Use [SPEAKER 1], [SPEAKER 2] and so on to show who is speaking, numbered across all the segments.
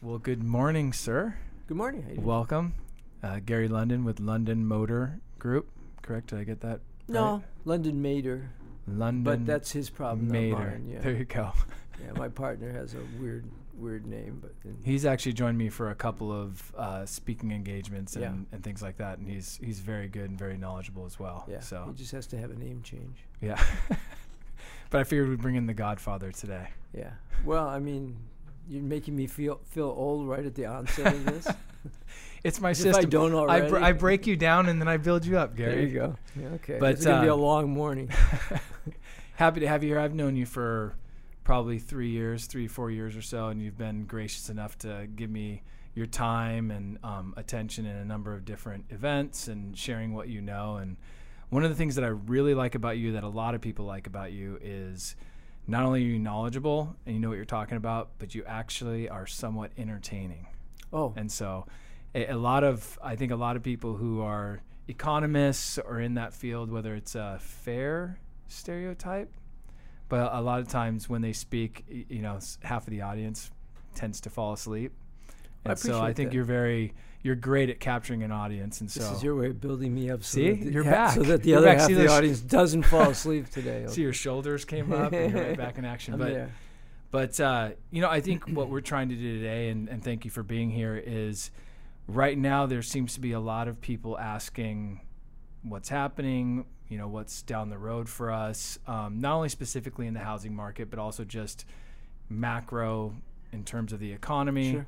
[SPEAKER 1] Well, good morning, sir.
[SPEAKER 2] Good morning. How you doing?
[SPEAKER 1] Welcome. Gary London with London Motor Group. Correct? Did I get that
[SPEAKER 2] No,
[SPEAKER 1] right?
[SPEAKER 2] London Mater.
[SPEAKER 1] London
[SPEAKER 2] But that's his problem,
[SPEAKER 1] Mater.
[SPEAKER 2] not mine. Yeah.
[SPEAKER 1] There you go.
[SPEAKER 2] Yeah, my partner has a weird name, but then
[SPEAKER 1] He's actually joined me for a couple of speaking engagements
[SPEAKER 2] Yeah.
[SPEAKER 1] and things like that, and he's very good and very knowledgeable as well.
[SPEAKER 2] yeah,
[SPEAKER 1] So
[SPEAKER 2] he just has to have a name change.
[SPEAKER 1] yeah. But I figured we'd bring in the Godfather today.
[SPEAKER 2] Yeah. Well, I mean, you're making me feel old right at the onset of this.
[SPEAKER 1] It's my
[SPEAKER 2] If
[SPEAKER 1] system.
[SPEAKER 2] I don't already.
[SPEAKER 1] I break you down and then I build you up, Gary.
[SPEAKER 2] There you go. Yeah, okay.
[SPEAKER 1] But,
[SPEAKER 2] It's gonna be a long morning.
[SPEAKER 1] Happy to have you here. I've known you for probably 3, 4 years or so, and you've been gracious enough to give me your time and attention in a number of different events and sharing what you know. And one of the things that I really like about you, that a lot of people like about you, is not only are you knowledgeable and you know what you're talking about, but you actually are somewhat entertaining.
[SPEAKER 2] Oh,
[SPEAKER 1] And so I think a lot of people who are economists or in that field, whether it's a fair stereotype, but a lot of times when they speak, half of the audience tends to fall asleep.
[SPEAKER 2] I
[SPEAKER 1] And so I
[SPEAKER 2] appreciate
[SPEAKER 1] think
[SPEAKER 2] that.
[SPEAKER 1] you're great at capturing an audience. And
[SPEAKER 2] this
[SPEAKER 1] so
[SPEAKER 2] is your way of building me up.
[SPEAKER 1] See?
[SPEAKER 2] that
[SPEAKER 1] You're back.
[SPEAKER 2] So that the
[SPEAKER 1] You're
[SPEAKER 2] other
[SPEAKER 1] back.
[SPEAKER 2] half
[SPEAKER 1] See
[SPEAKER 2] of the
[SPEAKER 1] those-
[SPEAKER 2] audience doesn't fall asleep today.
[SPEAKER 1] see your shoulders came up and you're right back in action.
[SPEAKER 2] I'm
[SPEAKER 1] But
[SPEAKER 2] there.
[SPEAKER 1] But, I think what we're trying to do today, and thank you for being here, is right now there seems to be a lot of people asking what's happening, what's down the road for us, not only specifically in the housing market, but also just macro in terms of the economy.
[SPEAKER 2] Sure.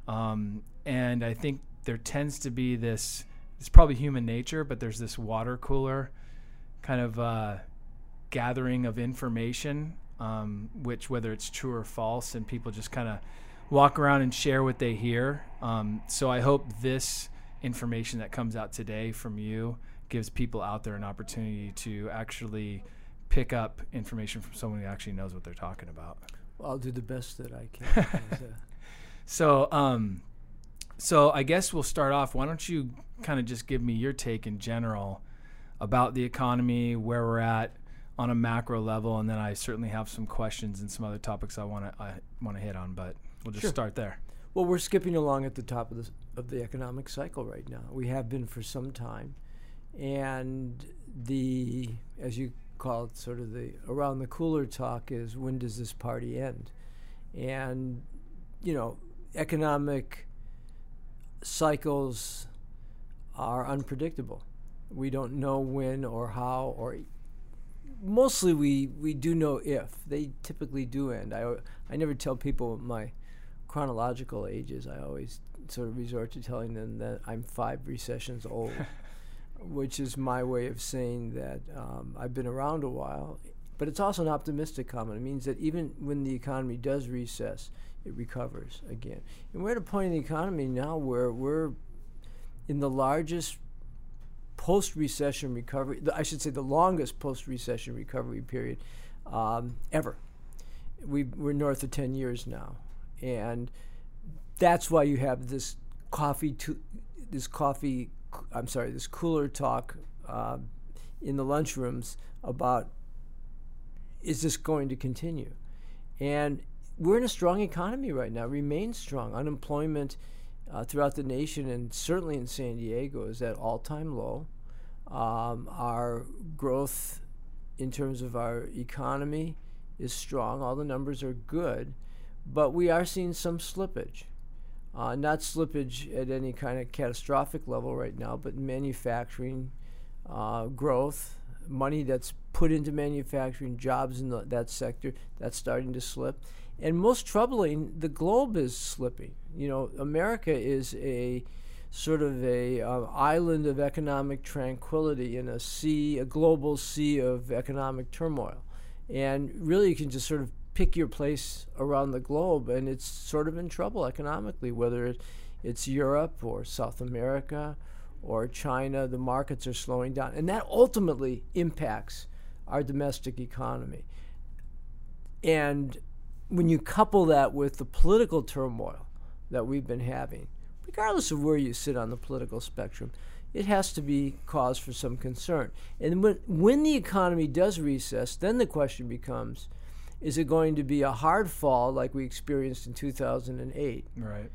[SPEAKER 1] And I think there tends to be this, it's probably human nature, but there's this water cooler kind of gathering of information, which whether it's true or false, and people just kind of walk around and share what they hear. So I hope this information that comes out today from you gives people out there an opportunity to actually pick up information from someone who actually knows what they're talking about.
[SPEAKER 2] Well, I'll do the best that I can.
[SPEAKER 1] So I guess we'll start off. Why don't you kind of just give me your take in general about the economy, where we're at on a macro level, and then I certainly have some questions and some other topics I want to hit on, but we'll just
[SPEAKER 2] Sure.
[SPEAKER 1] start there.
[SPEAKER 2] Well, we're skipping along at the top of the economic cycle right now. We have been for some time, and as you call it, sort of the around the cooler talk is, when does this party end? And economic cycles are unpredictable. We don't know when or how, or mostly we do know if. They typically do end. I never tell people my chronological ages. I always sort of resort to telling them that I'm 5 recessions old, which is my way of saying that I've been around a while. But it's also an optimistic comment. It means that even when the economy does recess, it recovers again. And we're at a point in the economy now where we're in the largest post-recession recovery, I should say the longest post-recession recovery period ever. We're north of 10 years now. And that's why you have this cooler talk in the lunchrooms about, is this going to continue? And we're in a strong economy right now, remains strong. Unemployment throughout the nation, and certainly in San Diego, is at all-time low. Our growth in terms of our economy is strong. All the numbers are good, but we are seeing some slippage. Not slippage at any kind of catastrophic level right now, but manufacturing growth, money that's put into manufacturing, jobs in that sector, that's starting to slip. And most troubling, the globe is slipping. America is a sort of a island of economic tranquility in a global sea of economic turmoil. And really you can just sort of pick your place around the globe, and it's sort of in trouble economically, whether it's Europe or South America or China. The markets are slowing down, and that ultimately impacts our domestic economy. And when you couple that with the political turmoil that we've been having, regardless of where you sit on the political spectrum, it has to be cause for some concern. And when the economy does recess, then the question becomes, is it going to be a hard fall like we experienced in 2008?
[SPEAKER 1] Right.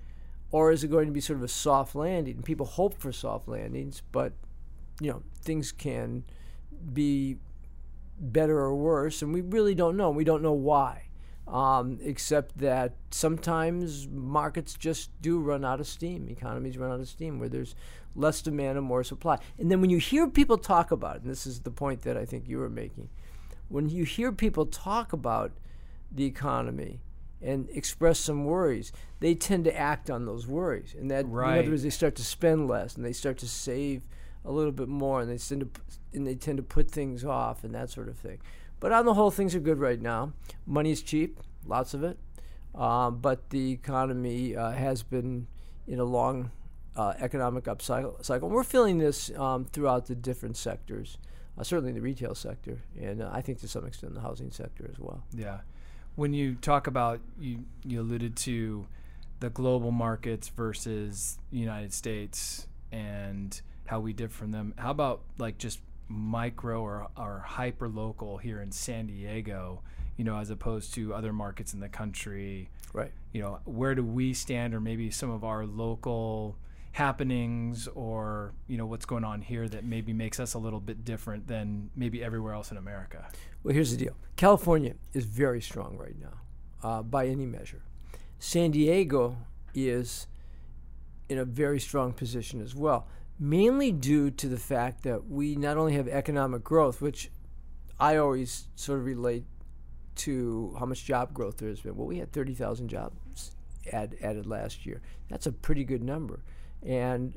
[SPEAKER 2] or is it going to be sort of a soft landing? And people hope for soft landings, but things can be better or worse, and we really don't know. We don't know why, except that sometimes markets just do run out of steam. Economies run out of steam where there's less demand and more supply. And then when you hear people talk about it, and this is the point that I think you were making, when you hear people talk about the economy and express some worries, they tend to act on those worries. And that,
[SPEAKER 1] right.
[SPEAKER 2] In other words, they start to spend less and they start to save a little bit more, and they tend to put things off and that sort of thing. But on the whole, things are good right now. Money's cheap, lots of it, but the economy has been in a long economic upcycle. And we're feeling this throughout the different sectors, certainly the retail sector, and I think to some extent the housing sector as well.
[SPEAKER 1] Yeah. When you talk about, you alluded to the global markets versus the United States and how we differ from them. How about like just micro or hyper local here in San Diego, as opposed to other markets in the country?
[SPEAKER 2] Right.
[SPEAKER 1] Where do we stand, or maybe some of our local happenings, or what's going on here that maybe makes us a little bit different than maybe everywhere else in America?
[SPEAKER 2] Well, here's the deal. California is very strong right now, by any measure. San Diego is in a very strong position as well, mainly due to the fact that we not only have economic growth, which I always sort of relate to how much job growth there has been. Well, we had 30,000 jobs added last year. That's a pretty good number. And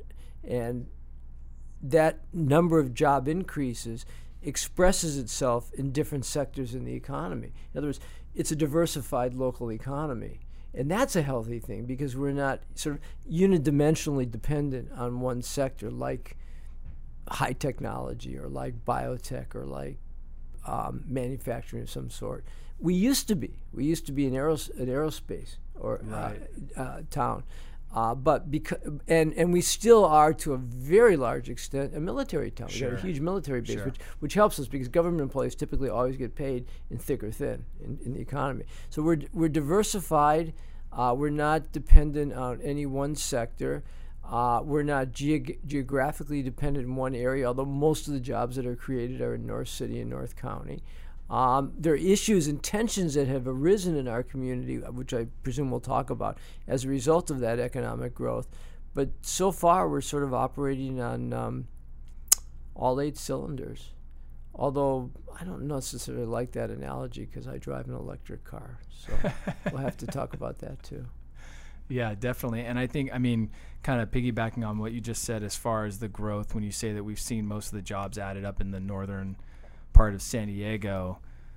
[SPEAKER 2] that number of job increases expresses itself in different sectors in the economy. In other words, it's a diversified local economy. And that's a healthy thing because we're not sort of unidimensionally dependent on one sector like high technology or like biotech or like manufacturing of some sort. We used to be an aerospace or town. But and we still are to a very large extent a military town.
[SPEAKER 1] Sure.
[SPEAKER 2] We got a huge military base,
[SPEAKER 1] Sure.
[SPEAKER 2] which helps us because government employees typically always get paid in thick or thin in the economy. So we're diversified. We're not dependent on any one sector. We're not geographically dependent in one area, although most of the jobs that are created are in North City and North County. There are issues and tensions that have arisen in our community, which I presume we'll talk about, as a result of that economic growth. But so far, we're sort of operating on all 8 cylinders. Although I don't necessarily like that analogy because I drive an electric car. So we'll have to talk about that too.
[SPEAKER 1] Yeah, definitely. And I think, kind of piggybacking on what you just said as far as the growth, when you say that we've seen most of the jobs added up in the northern part of San Diego,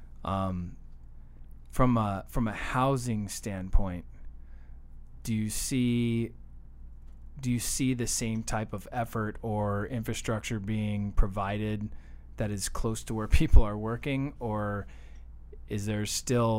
[SPEAKER 1] from a housing standpoint, do you see the same type of effort or infrastructure being provided that is close to where people are working, or is that,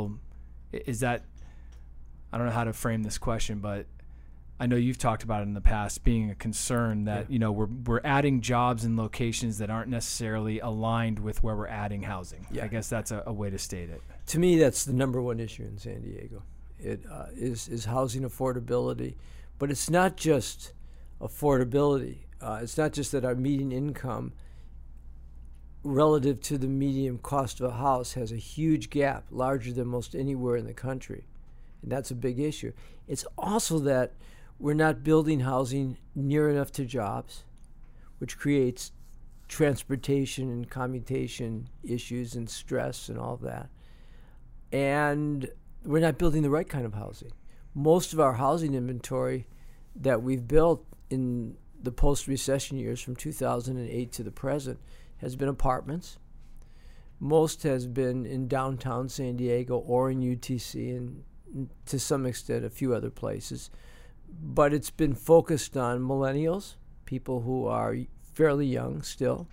[SPEAKER 1] I don't know how to frame this question, but I know you've talked about it in the past being a concern that, we're adding jobs in locations that aren't necessarily aligned with where we're adding housing. Yeah. I guess that's a way to state it.
[SPEAKER 2] To me, that's the number one issue in San Diego. It is housing affordability. But it's not just affordability. It's not just that our median income relative to the median cost of a house has a huge gap, larger than most anywhere in the country. And that's a big issue. It's also that we're not building housing near enough to jobs, which creates transportation and commutation issues and stress and all of that. And we're not building the right kind of housing. Most of our housing inventory that we've built in the post-recession years from 2008 to the present has been apartments. Most has been in downtown San Diego or in UTC and to some extent a few other places. But it's been focused on millennials, people who are fairly young still,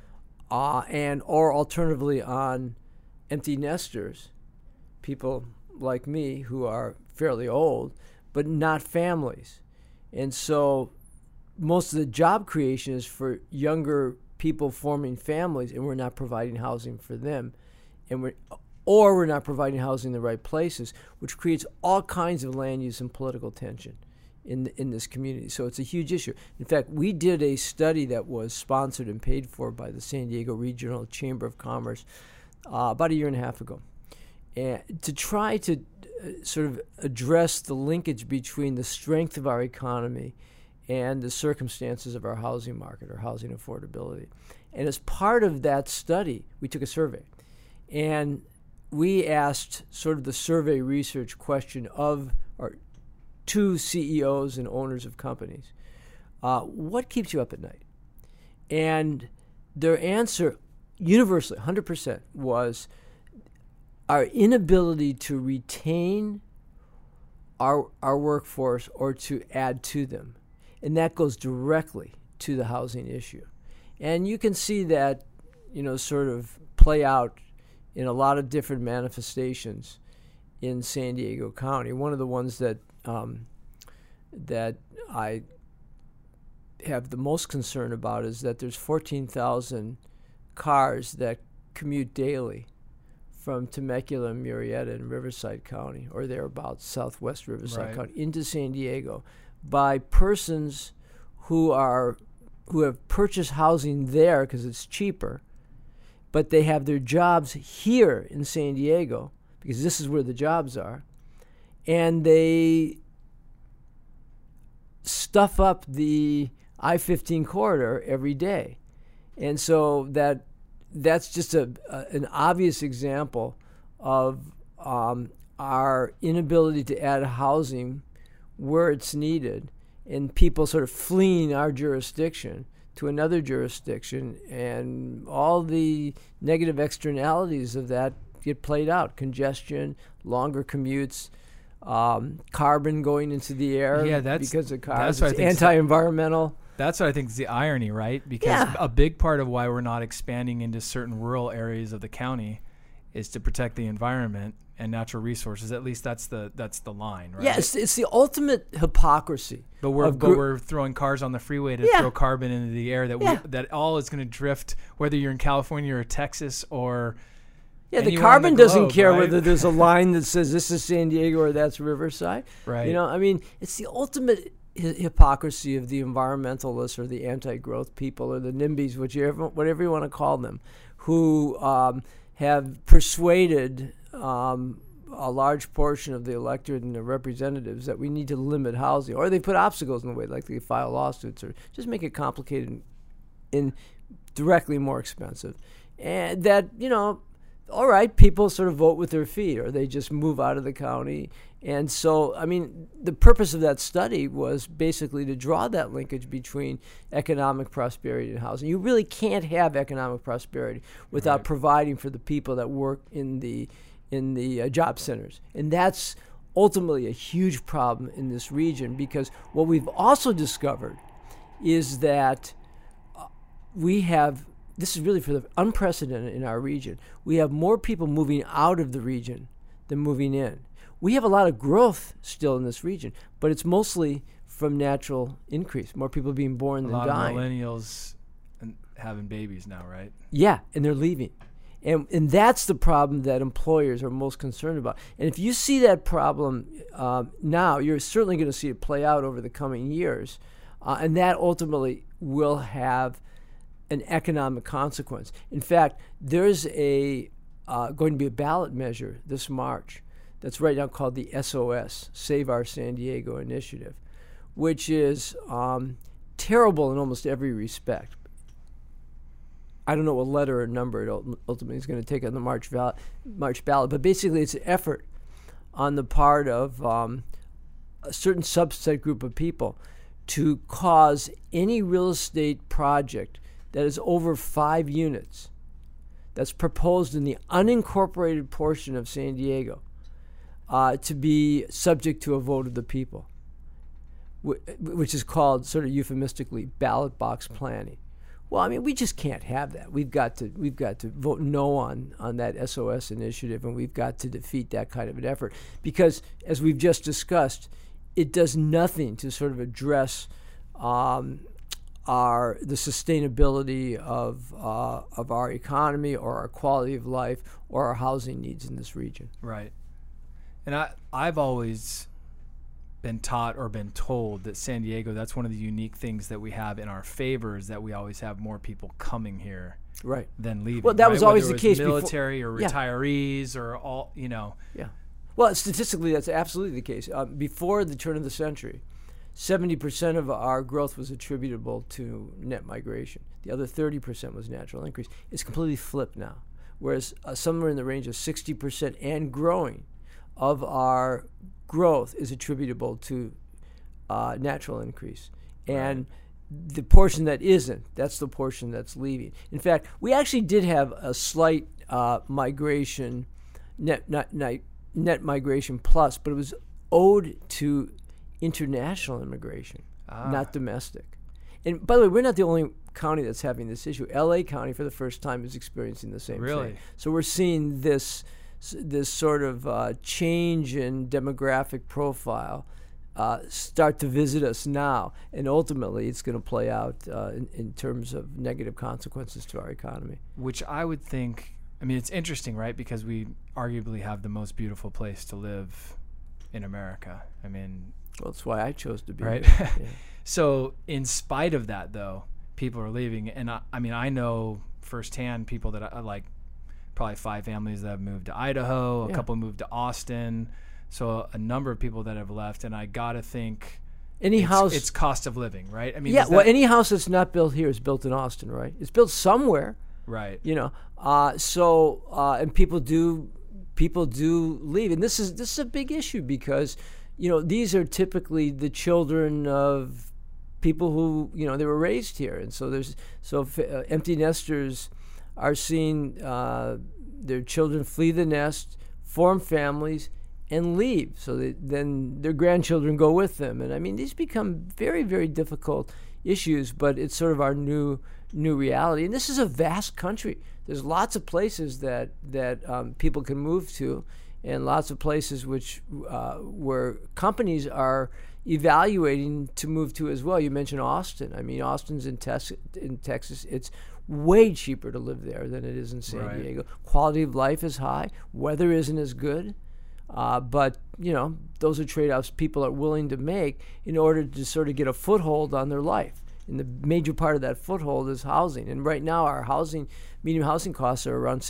[SPEAKER 2] or alternatively on empty nesters, people like me who are fairly old, but not families. And so most of the job creation is for younger people forming families, and we're not providing housing for them. Or we're not providing housing in the right places, which creates all kinds of land use and political tension in this community. So it's a huge issue. In fact, we did a study that was sponsored and paid for by the San Diego Regional Chamber of Commerce about a year and a half ago, and to try to sort of address the linkage between the strength of our economy and the circumstances of our housing market or housing affordability. And as part of that study, we took a survey, and we asked sort of the survey research question of our two CEOs and owners of companies, what keeps you up at night? And their answer universally, 100%, was our inability to retain our workforce or to add to them. And that goes directly to the housing issue. And you can see that, sort of play out in a lot of different manifestations in San Diego County. One of the ones that I have the most concern about is that there's 14,000 cars that commute daily from Temecula and Murrieta in Riverside County, or thereabouts, southwest Riverside County, into San Diego by persons who have purchased housing there because it's cheaper, but they have their jobs here in San Diego because this is where the jobs are, and they stuff up the I-15 corridor every day. And so that's just an obvious example of our inability to add housing where it's needed, and people sort of fleeing our jurisdiction to another jurisdiction, and all the negative externalities of that get played out: congestion, longer commutes, carbon going into the air because of cars. It's anti-environmental.
[SPEAKER 1] That's what I think is the irony, right? Because a big part of why we're not expanding into certain rural areas of the county is to protect the environment and natural resources. At least that's the line, right?
[SPEAKER 2] Yes, it's the ultimate hypocrisy.
[SPEAKER 1] But we're throwing cars on the freeway to throw carbon into the air that all is going to drift, whether you're in California or Texas or
[SPEAKER 2] the carbon doesn't care whether there's a line that says this is San Diego or that's Riverside.
[SPEAKER 1] Right.
[SPEAKER 2] It's the ultimate hypocrisy of the environmentalists or the anti-growth people or the NIMBYs, whatever you want to call them, who have persuaded a large portion of the electorate and the representatives that we need to limit housing, or they put obstacles in the way, like they file lawsuits or just make it complicated and directly more expensive. And that, all right, people sort of vote with their feet, or they just move out of the county. And so, the purpose of that study was basically to draw that linkage between economic prosperity and housing. You really can't have economic prosperity without providing for the people that work in the job centers. And that's ultimately a huge problem in this region, because what we've also discovered is that this is really for the unprecedented in our region. We have more people moving out of the region than moving in. We have a lot of growth still in this region, but it's mostly from natural increase. More people being born than dying.
[SPEAKER 1] A lot of millennials having babies now, right?
[SPEAKER 2] Yeah, and they're leaving. And that's the problem that employers are most concerned about. And if you see that problem now, you're certainly going to see it play out over the coming years. And that ultimately will have an economic consequence. In fact, there's going to be a ballot measure this March that's right now called the SOS, Save Our San Diego Initiative, which is terrible in almost every respect. I don't know what letter or number it ultimately is going to take on the March ballot, but basically it's an effort on the part of a certain subset group of people to cause any real estate project that is over 5 units that's proposed in the unincorporated portion of San Diego to be subject to a vote of the people, which is called sort of euphemistically ballot box planning. Well, we just can't have that. We've got to vote no on that SOS initiative, and we've got to defeat that kind of an effort, because, as we've just discussed, it does nothing to sort of address the sustainability of our economy or our quality of life or our housing needs in this region.
[SPEAKER 1] Right. And I've always been taught or been told that San Diego, that's one of the unique things that we have in our favor, is that we always have more people coming here
[SPEAKER 2] Right.
[SPEAKER 1] than leaving.
[SPEAKER 2] Well, that was
[SPEAKER 1] right?
[SPEAKER 2] always
[SPEAKER 1] Whether
[SPEAKER 2] the case before-
[SPEAKER 1] military or
[SPEAKER 2] Yeah.
[SPEAKER 1] retirees or all,
[SPEAKER 2] Yeah. Well, statistically, that's absolutely the case. Before the turn of the century, 70% of our growth was attributable to net migration. The other 30% was natural increase. It's completely flipped now. Whereas somewhere in the range of 60% and growing of our growth is attributable to natural increase. And the portion that isn't, that's the portion that's leaving. In fact, we actually did have a slight migration, net migration plus, but it was owed to international immigration, not domestic. And by the way, we're not the only county that's having this issue. LA County, for the first time, is experiencing the same thing. So we're seeing this sort of change in demographic profile start to visit us now, and ultimately it's going to play out in terms of negative consequences to our economy.
[SPEAKER 1] Which I would think, I mean, it's interesting, right? Because we arguably have the most beautiful place to live in America. I mean,
[SPEAKER 2] well, that's why I chose to be
[SPEAKER 1] right.
[SPEAKER 2] here. Yeah.
[SPEAKER 1] So in spite of that, though, people are leaving. And I mean, I know firsthand people that I like, probably 5 families that have moved to Idaho, a couple moved to Austin. So a number of people that have left. And I got to think it's cost of living, right? I mean,
[SPEAKER 2] any house that's not built here is built in Austin, right? It's built somewhere.
[SPEAKER 1] Right.
[SPEAKER 2] And people do leave. And this is a big issue because, these are typically the children of people who, they were raised here. And so empty nesters are seeing their children flee the nest, form families, and leave. So then their grandchildren go with them. And I mean, these become very, very difficult issues, but it's sort of our new reality. And this is a vast country. There's lots of places that people can move to, and lots of places where companies are evaluating to move to as well. You mentioned Austin. I mean, Austin's in Texas. It's way cheaper to live there than it is in San Diego. Quality of life is high. Weather isn't as good. But, those are trade-offs people are willing to make in order to sort of get a foothold on their life. And the major part of that foothold is housing. And right now our median housing costs are around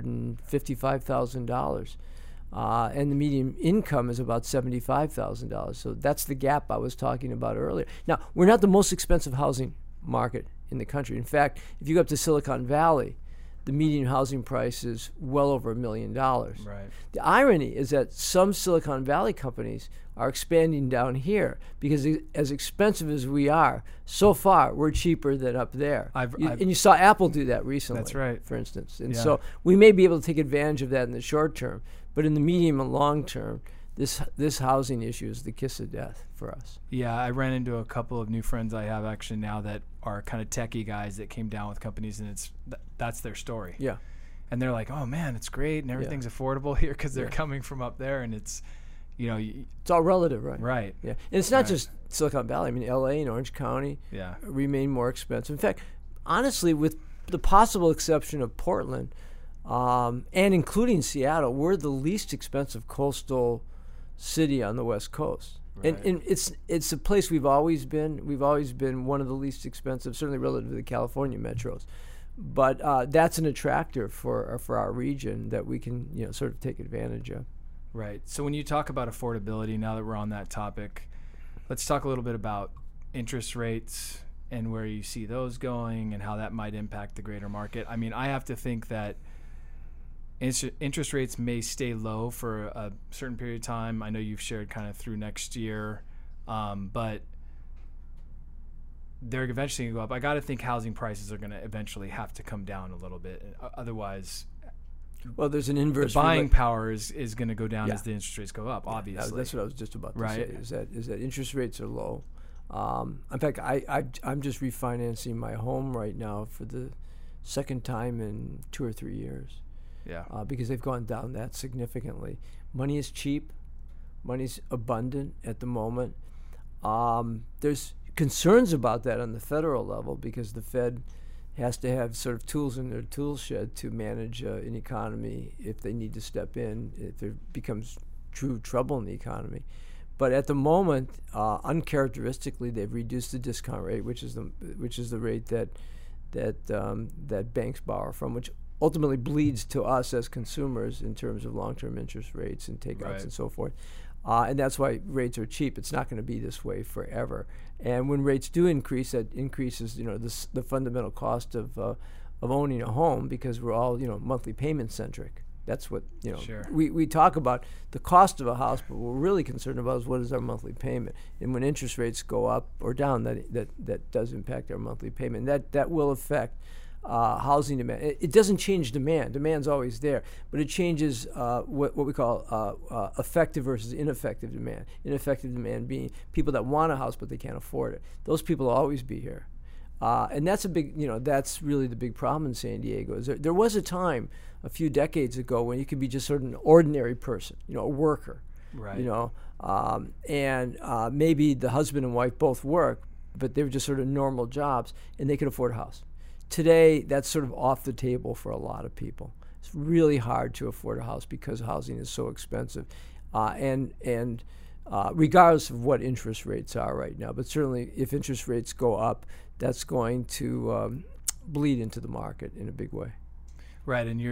[SPEAKER 2] $655,000. And the median income is about $75,000. So that's the gap I was talking about earlier. Now, we're not the most expensive housing market in the country. In fact, if you go up to Silicon Valley, the median housing price is well over $1 million.
[SPEAKER 1] Right.
[SPEAKER 2] The irony is that some Silicon Valley companies are expanding down here because as expensive as we are, so far we're cheaper than up there. And you saw Apple do that recently.
[SPEAKER 1] That's right.
[SPEAKER 2] For instance. And so we may be able to take advantage of that in the short term, but in the medium and long term, this housing issue is the kiss of death for us.
[SPEAKER 1] Yeah, I ran into a couple of new friends I have actually now that are kind of techie guys that came down with companies, and that's their story.
[SPEAKER 2] Yeah.
[SPEAKER 1] And they're like, oh, man, it's great, and everything's affordable here because they're coming from up there, and it's,
[SPEAKER 2] it's all relative, right?
[SPEAKER 1] Right.
[SPEAKER 2] Yeah. And it's not just Silicon Valley. I mean, L.A. and Orange County remain more expensive. In fact, honestly, with the possible exception of Portland and including Seattle, we're the least expensive coastal city on the West Coast. Right. And it's a place we've always been. We've always been one of the least expensive, certainly relative to the California metros. But that's an attractor for our region that we can sort of take advantage of.
[SPEAKER 1] Right. So when you talk about affordability, now that we're on that topic, let's talk a little bit about interest rates and where you see those going and how that might impact the greater market. I mean, I have to think that interest rates may stay low for a certain period of time. I know you've shared kind of through next year, but they're eventually going to go up. I got to think housing prices are going to eventually have to come down a little bit. Otherwise,
[SPEAKER 2] well, there's an inverse.
[SPEAKER 1] The buying power is going to go down as the interest rates go up, obviously.
[SPEAKER 2] That's what I was just about to say, is that interest rates are low. In fact, I'm just refinancing my home right now for the second time in 2 or 3 years.
[SPEAKER 1] Yeah.
[SPEAKER 2] Because they've gone down that significantly. Money is cheap. Money's abundant at the moment. There's concerns about that on the federal level because the Fed has to have sort of tools in their tool shed to manage an economy if they need to step in, if there becomes true trouble in the economy. But at the moment, uncharacteristically, they've reduced the discount rate, which is the rate that banks borrow from, which ultimately bleeds to us as consumers in terms of long-term interest rates and takeouts and so forth. And that's why rates are cheap. It's not going to be this way forever. And when rates do increase, that increases, the fundamental cost of owning a home, because we're all, monthly payment centric. That's what,
[SPEAKER 1] Sure.
[SPEAKER 2] we talk about the cost of a house, but what we're really concerned about is what is our monthly payment. And when interest rates go up or down, that does impact our monthly payment. That will affect housing demand. It doesn't change demand. Demand's always there, but it changes what we call effective versus ineffective demand. Ineffective demand being people that want a house but they can't afford it. Those people will always be here. And that's that's really the big problem in San Diego. Is there was a time a few decades ago when you could be just sort of an ordinary person, a worker,
[SPEAKER 1] right?
[SPEAKER 2] And maybe the husband and wife both work, but they were just sort of normal jobs, and they could afford a house. Today, that's sort of off the table for a lot of people. It's really hard to afford a house because housing is so expensive, and regardless of what interest rates are right now. But certainly, if interest rates go up, that's going to bleed into the market in a big way.
[SPEAKER 1] Right, and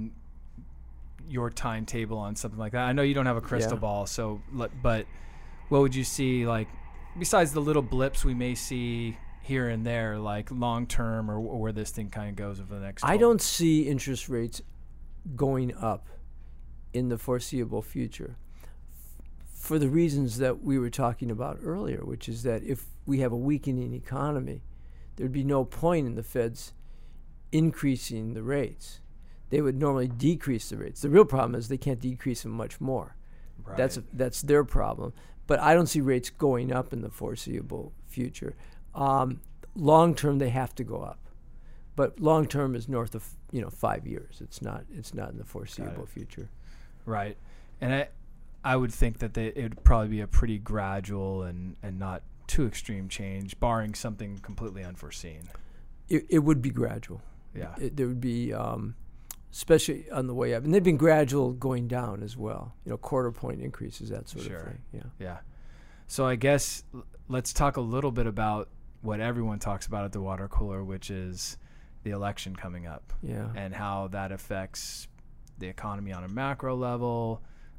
[SPEAKER 1] your timetable on something like that. I know you don't have a crystal ball, but what would you see, like, besides the little blips we may see here and there, like long term, or where this thing kind of goes over the next 12
[SPEAKER 2] I don't see interest rates going up in the foreseeable future for the reasons that we were talking about earlier, which is that if we have a weakening economy, there'd be no point in the Feds increasing the rates. They would normally decrease the rates. The real problem is they can't decrease them much more.
[SPEAKER 1] Right.
[SPEAKER 2] That's their problem. But I don't see rates going up in the foreseeable future. Long term, they have to go up, but long term is north of 5 years. It's not in the foreseeable future.
[SPEAKER 1] Right, and I would think that it would probably be a pretty gradual and not too extreme change, barring something completely unforeseen.
[SPEAKER 2] It would be gradual.
[SPEAKER 1] Yeah,
[SPEAKER 2] there would be, especially on the way up, and they've been gradual going down as well. Quarter point increases, that sort of thing.
[SPEAKER 1] Yeah. So I guess let's talk a little bit about what everyone talks about at the water cooler, which is the election coming up, and how that affects the economy on a macro level,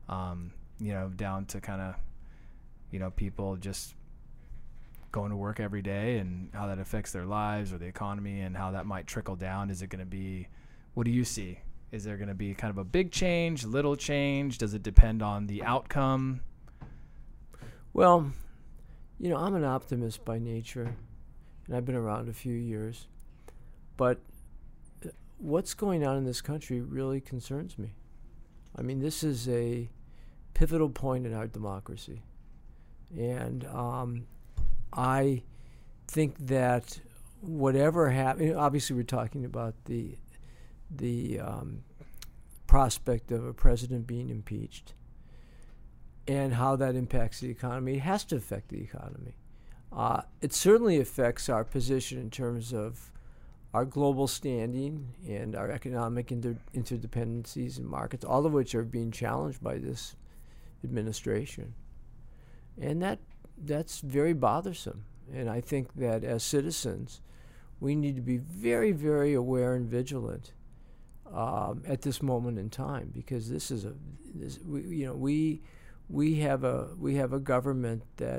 [SPEAKER 1] down to kind of, people just going to work every day, and how that affects their lives or the economy, and how that might trickle down. Is it going to be, what do you see? Is there going to be kind of a big change, little change? Does it depend on the outcome?
[SPEAKER 2] Well, I'm an optimist by nature, and I've been around a few years. But what's going on in this country really concerns me. I mean, this is a pivotal point in our democracy. And I think that whatever happens, obviously we're talking about the prospect of a president being impeached and how that impacts the economy. It has to affect the economy. It certainly affects our position in terms of our global standing and our economic interdependencies and markets, all of which are being challenged by this administration. And that's very bothersome. And I think that as citizens, we need to be very, very aware and vigilant at this moment in time, because we have a government that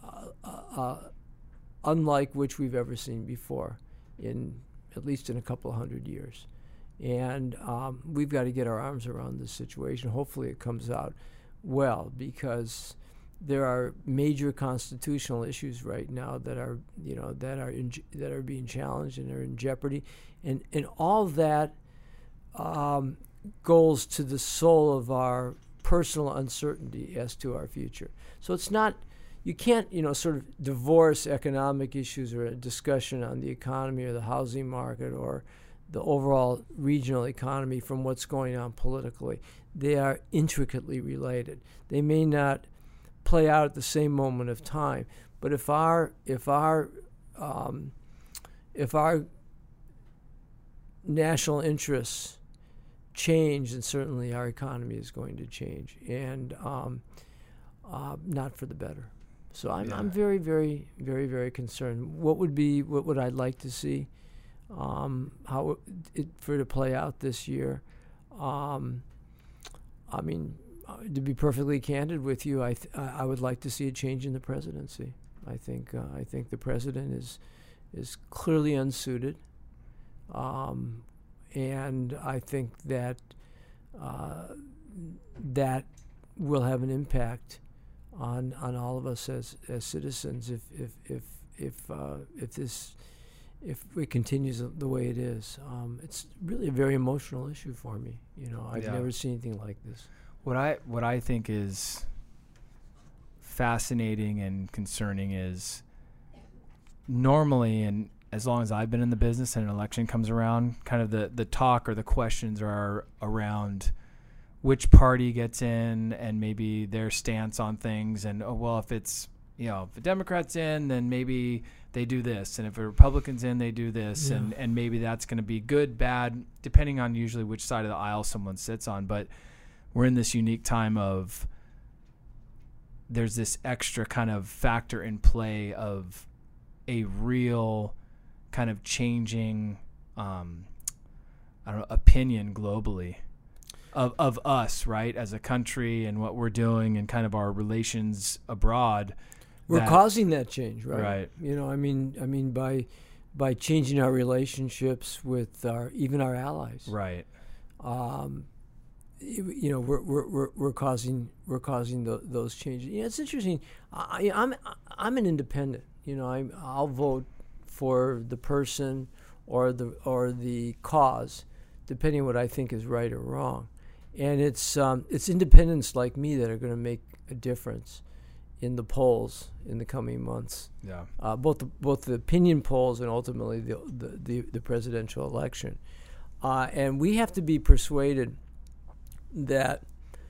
[SPEAKER 2] unlike which we've ever seen before, at least in a couple of 100 years. And we've got to get our arms around this situation. Hopefully it comes out well, because there are major constitutional issues right now that are being challenged and are in jeopardy, and all that goes to the soul of our personal uncertainty as to our future. So it's not, you can't sort of divorce economic issues or a discussion on the economy or the housing market or the overall regional economy from what's going on politically. They are intricately related. They may not play out at the same moment of time, but if our national interests change, then certainly our economy is going to change. And not for the better. So I'm very, very, very, very concerned. What would I like to see? How it for it to play out this year? I mean, to be perfectly candid with you, I would like to see a change in the presidency. I think the president is clearly unsuited, and I think that that will have an impact on all of us as citizens if it continues the way it is. It's really a very emotional issue for me. I've never seen anything like this.
[SPEAKER 1] What I think is fascinating and concerning is normally, and as long as I've been in the business and an election comes around, kind of the talk or the questions are around which party gets in and maybe their stance on things. And, if it's, if the Democrats in, then maybe they do this. And if a Republican's in, they do this. Yeah. And maybe that's going to be good, bad, depending on usually which side of the aisle someone sits on. But we're in this unique time of there's this extra kind of factor in play of a real kind of changing, opinion globally of us, right, as a country and what we're doing and kind of our relations abroad.
[SPEAKER 2] We're causing that change, right?
[SPEAKER 1] Right.
[SPEAKER 2] I mean, by changing our relationships with even our allies,
[SPEAKER 1] right?
[SPEAKER 2] We're causing those changes. It's interesting. I'm an independent. I'll vote for the person or the cause, depending on what I think is right or wrong. And it's independents like me that are going to make a difference in the polls in the coming months.
[SPEAKER 1] Yeah.
[SPEAKER 2] Both the opinion polls and ultimately the presidential election. And we have to be persuaded that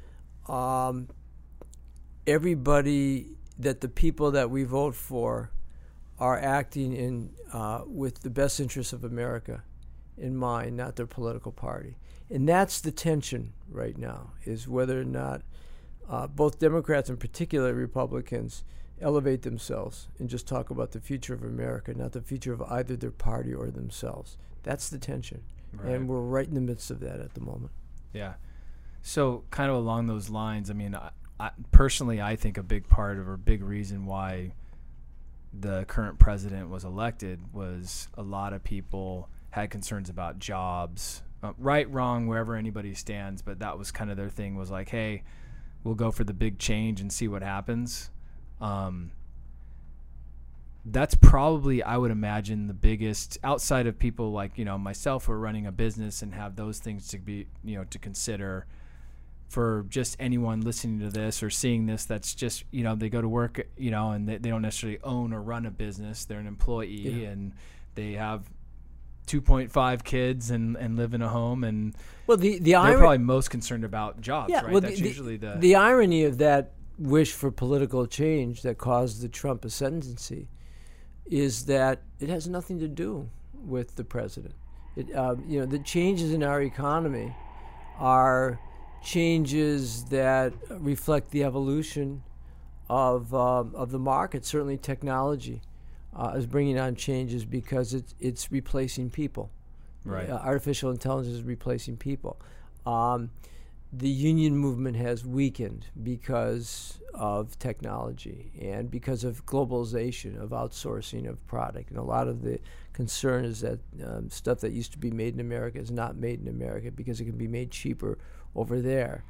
[SPEAKER 2] that the people that we vote for are acting in with the best interests of America in mind, not their political party. And that's the tension right now, is whether or not both Democrats and particularly Republicans elevate themselves and just talk about the future of America, not the future of either their party or themselves. That's the tension. Right. And we're right in the midst of that at the moment.
[SPEAKER 1] Yeah. So kind of along those lines, I mean, I personally, I think a big part of or a big reason why the current president was elected was a lot of people had concerns about jobs, right, wrong, wherever anybody stands. But that was kind of their thing, was like, hey, we'll go for the big change and see what happens. That's probably, I would imagine, the biggest, outside of people like, myself, who are running a business and have those things to be, to consider. For just anyone listening to this or seeing this, that's just, they go to work, and they don't necessarily own or run a business. They're an employee, and they have 2.5 kids and live in a home. And they're probably most concerned about jobs, right?
[SPEAKER 2] Well,
[SPEAKER 1] that's usually
[SPEAKER 2] the irony of that wish for political change that caused the Trump ascendancy is that it has nothing to do with the president. The changes in our economy are changes that reflect the evolution of the market. Certainly, technology is bringing on changes because it's replacing people.
[SPEAKER 1] Right.
[SPEAKER 2] Artificial intelligence is replacing people. The union movement has weakened because of technology and because of globalization, of outsourcing of product. And a lot of the concern is that stuff that used to be made in America is not made in America because it can be made cheaper over there.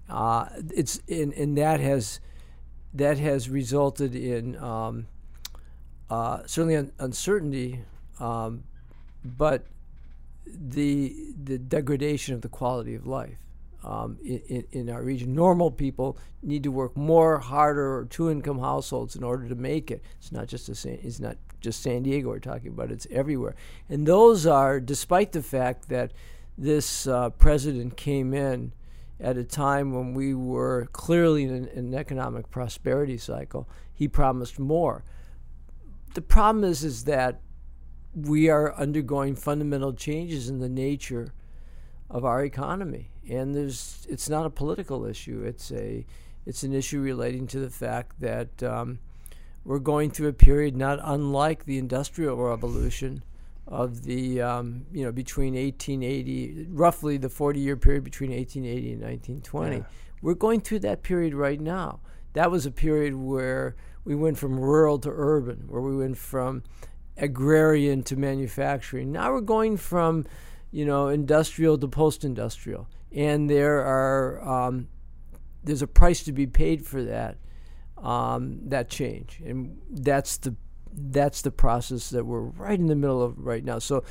[SPEAKER 2] That has resulted in certainly uncertainty, but the degradation of the quality of life in our region. Normal people need to work more, harder, or two-income households in order to make it. It's not just San Diego we're talking about. It's everywhere. And those are, despite the fact that this president came in at a time when we were clearly in an economic prosperity cycle, he promised more. The problem is that we are undergoing fundamental changes in the nature of our economy, and it's not a political issue. It's It's an issue relating to the fact that we're going through a period not unlike the Industrial Revolution of the, between 1880, roughly the 40-year period between 1880 and 1920.
[SPEAKER 1] Yeah.
[SPEAKER 2] We're going through that period right now. That was a period where we went from rural to urban, where we went from agrarian to manufacturing. Now we're going from, industrial to post-industrial. And there's a price to be paid for that change. And that's the process that we're right in the middle of right now. So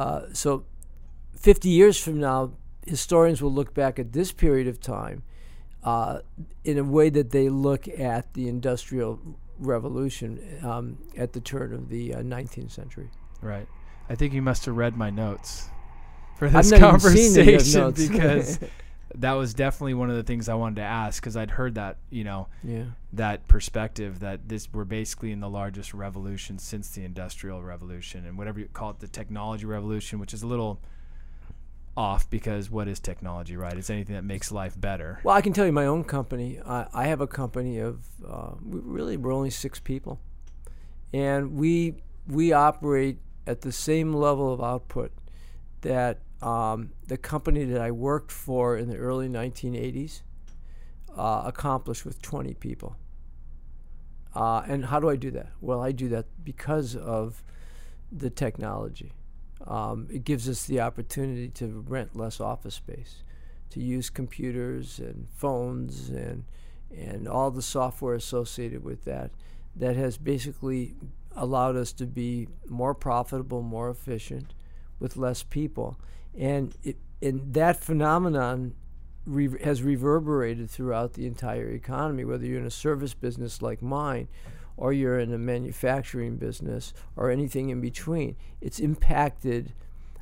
[SPEAKER 2] 50 years from now, historians will look back at this period of time in a way that they look at the Industrial Revolution at the turn of the 19th century.
[SPEAKER 1] Right. I think you must have read my notes for this
[SPEAKER 2] I've not even seen any of
[SPEAKER 1] conversation
[SPEAKER 2] notes.
[SPEAKER 1] because that was definitely one of the things I wanted to ask, because I'd heard that,
[SPEAKER 2] Yeah.
[SPEAKER 1] that perspective that we're basically in the largest revolution since the Industrial Revolution, and whatever you call it, the technology revolution, which is a little off, because what is technology, right? It's anything that makes life better.
[SPEAKER 2] Well, I can tell you my own company. I have a company of we're only 6 people, and we operate at the same level of output that the company that I worked for in the early 1980s accomplished with 20 people. And how do I do that? Well, I do that because of the technology. It gives us the opportunity to rent less office space, to use computers and phones and all the software associated with that has basically allowed us to be more profitable, more efficient, with less people. And that phenomenon has reverberated throughout the entire economy, whether you're in a service business like mine or you're in a manufacturing business or anything in between. It's impacted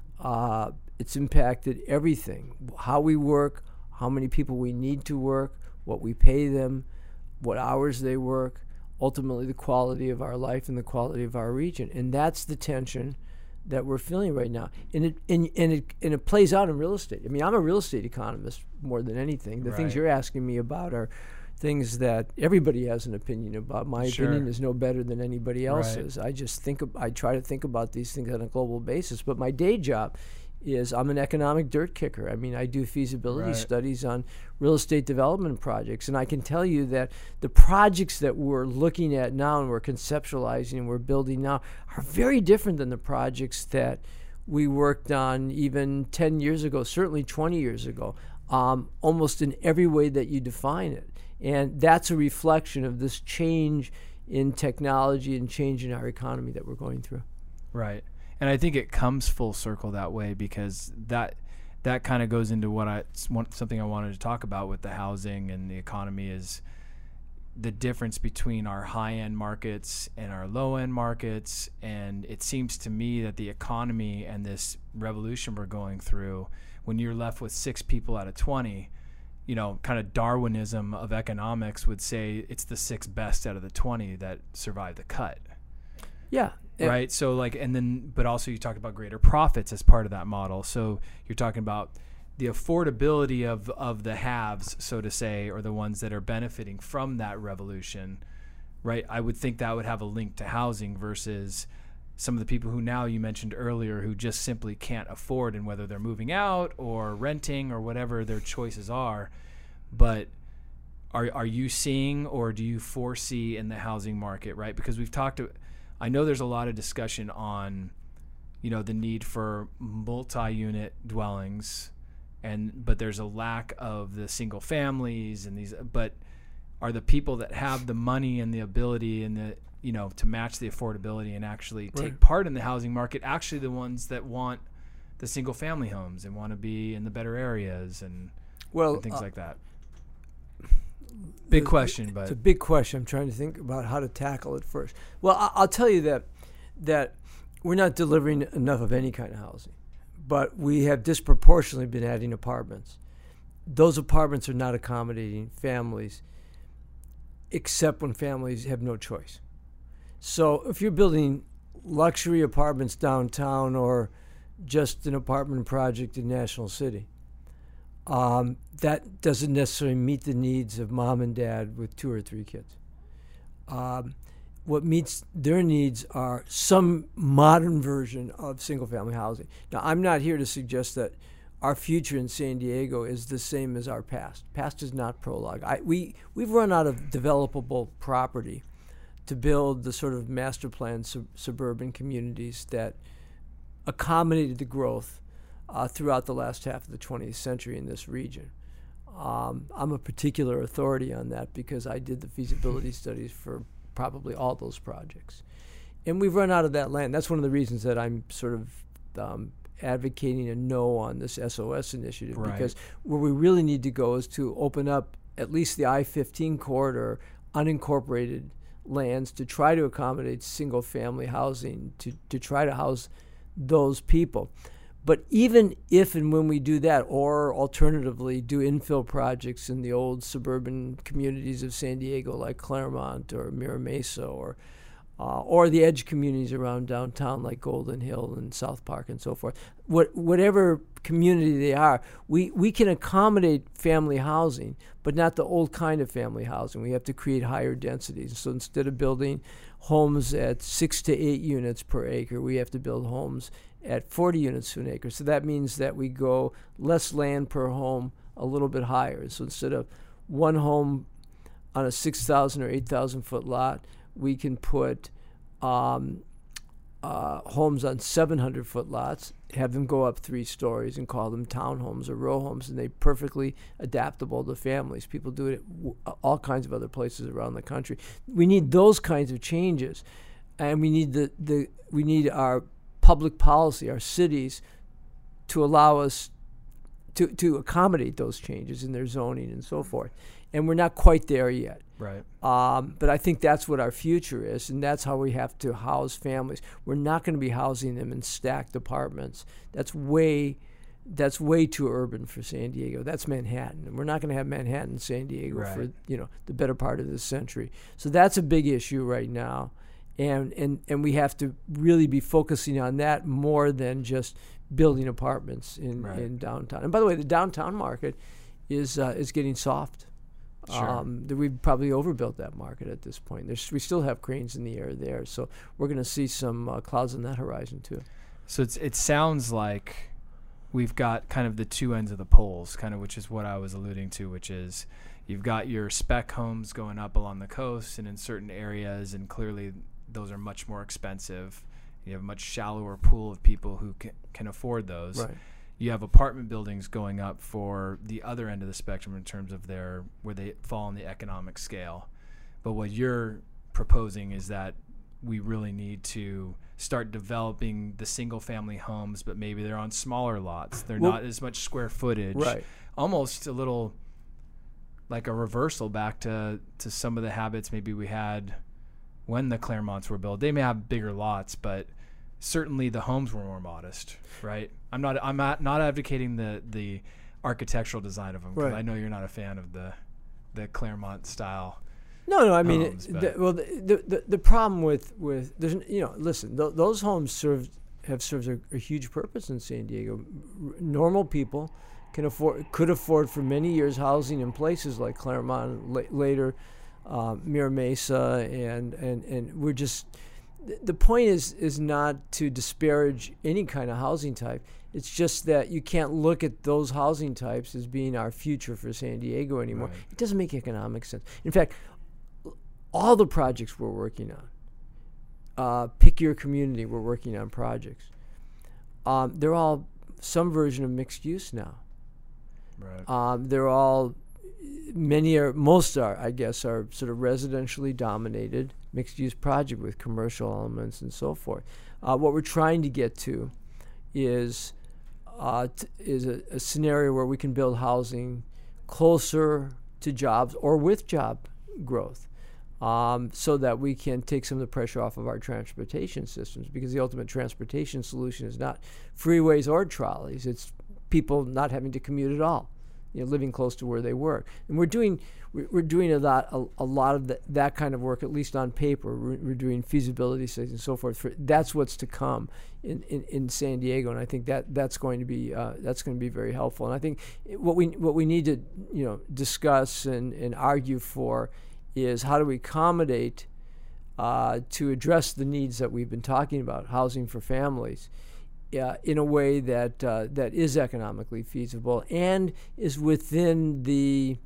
[SPEAKER 2] everything. How we work, how many people we need to work, what we pay them, what hours they work, ultimately the quality of our life and the quality of our region. And that's the tension that we're feeling right now. And it plays out in real estate. I mean, I'm a real estate economist more than anything. The things you're asking me about are things that everybody has an opinion about. My opinion is no better than anybody else's. I just I try to think about these things on a global basis. But my day job is I'm an economic dirt kicker. I mean, I do feasibility studies on real estate development projects, and I can tell you that the projects that we're looking at now and we're conceptualizing and we're building now are very different than the projects that we worked on even 10 years ago, certainly 20 years ago, almost in every way that you define it. And that's a reflection of this change in technology and change in our economy that we're going through.
[SPEAKER 1] Right. And I think it comes full circle that way, because that kind of goes into something I wanted to talk about with the housing and the economy, is the difference between our high-end markets and our low-end markets. And it seems to me that the economy and this revolution we're going through, when you're left with 6 people out of 20, kind of Darwinism of economics would say it's the 6 best out of the 20 that survive the cut.
[SPEAKER 2] Yeah.
[SPEAKER 1] Right. So but also you talk about greater profits as part of that model. So you're talking about the affordability of the haves, so to say, or the ones that are benefiting from that revolution. Right. I would think that would have a link to housing versus some of the people who now you mentioned earlier who just simply can't afford, and whether they're moving out or renting or whatever their choices are. But are you seeing, or do you foresee in the housing market, right? Because I know there's a lot of discussion on, the need for multi-unit dwellings, but there's a lack of the single families and these. But are the people that have the money and the ability and the to match the affordability and actually take part in the housing market actually the ones that want the single family homes and want to be in the better areas and things like that? Big question, but
[SPEAKER 2] it's a big question. I'm trying to think about how to tackle it first. Well, I'll tell you that we're not delivering enough of any kind of housing, but we have disproportionately been adding apartments. Those apartments are not accommodating families, except when families have no choice. So if you're building luxury apartments downtown or just an apartment project in National City, that doesn't necessarily meet the needs of mom and dad with 2 or 3 kids. What meets their needs are some modern version of single-family housing. Now, I'm not here to suggest that our future in San Diego is the same as our past. Past is not prologue. We've run out of developable property to build the sort of master plan suburban communities that accommodated the growth throughout the last half of the 20th century in this region. I'm a particular authority on that because I did the feasibility studies for probably all those projects. And we've run out of that land. That's one of the reasons that I'm sort of advocating a no on this SOS initiative,
[SPEAKER 1] right.
[SPEAKER 2] Because where we really need to go is to open up at least the I-15 corridor, unincorporated lands to try to accommodate single-family housing, to try to house those people. But even if and when we do that, or alternatively do infill projects in the old suburban communities of San Diego like Claremont or Mira Mesa or the edge communities around downtown like Golden Hill and South Park and so forth, whatever community they are, we can accommodate family housing, but not the old kind of family housing. We have to create higher densities. So instead of building homes at 6 to 8 units per acre, we have to build homes at 40 units to an acre. So that means that we go less land per home, a little bit higher. So instead of one home on a 6,000 or 8,000 foot lot, we can put homes on 700 foot lots, have them go up 3 stories and call them townhomes or row homes, and they're perfectly adaptable to families. People do it at all kinds of other places around the country. We need those kinds of changes, and we need we need our public policy, our cities, to allow us to accommodate those changes in their zoning and so forth. And we're not quite there yet.
[SPEAKER 1] Right.
[SPEAKER 2] But I think that's what our future is, and that's how we have to house families. We're not going to be housing them in stacked apartments. That's way too urban for San Diego. That's Manhattan, and we're not going to have Manhattan, San Diego
[SPEAKER 1] right.
[SPEAKER 2] for the better part of this century. So that's a big issue right now. And we have to really be focusing on that more than just building apartments in downtown. And by the way, the downtown market is getting soft.
[SPEAKER 1] Sure.
[SPEAKER 2] We've probably overbuilt that market at this point. We still have cranes in the air there, so we're going to see some clouds on that horizon too.
[SPEAKER 1] So it sounds like we've got kind of the two ends of the poles, kind of, which is what I was alluding to, which is you've got your spec homes going up along the coast and in certain areas, and clearly those are much more expensive. You have a much shallower pool of people who can afford those.
[SPEAKER 2] Right.
[SPEAKER 1] You have apartment buildings going up for the other end of the spectrum in terms of where they fall on the economic scale. But what you're proposing is that we really need to start developing the single-family homes, but maybe they're on smaller lots. They're not as much square footage.
[SPEAKER 2] Right.
[SPEAKER 1] Almost a little like a reversal back to some of the habits maybe we had when the Claremonts were built. They may have bigger lots, but certainly the homes were more modest, right? I'm not advocating the architectural design of them, because I know you're not a fan of the Claremont style.
[SPEAKER 2] No. I mean,
[SPEAKER 1] homes,
[SPEAKER 2] the problem with there's listen, those homes have served a huge purpose in San Diego. Normal people could afford for many years housing in places like Claremont, later Mira Mesa, and we're just. The point is not to disparage any kind of housing type. It's just that you can't look at those housing types as being our future for San Diego anymore. Right. It doesn't make economic sense. In fact, all the projects we're working on, Pick Your Community, we're working on projects. They're all some version of mixed use now.
[SPEAKER 1] Right.
[SPEAKER 2] They're all, most are, I guess, are sort of residentially dominated mixed-use project with commercial elements and so forth. What we're trying to get to is a scenario where we can build housing closer to jobs or with job growth, so that we can take some of the pressure off of our transportation systems, because the ultimate transportation solution is not freeways or trolleys. It's people not having to commute at all. living close to where they work. And we're doing a lot of that kind of work, at least on paper. We're doing feasibility studies and so forth. That's what's to come in San Diego, and I think that's going to be very helpful. And I think what we need to discuss and argue for is how do we accommodate to address the needs that we've been talking about, housing for families, in a way that is economically feasible and is within the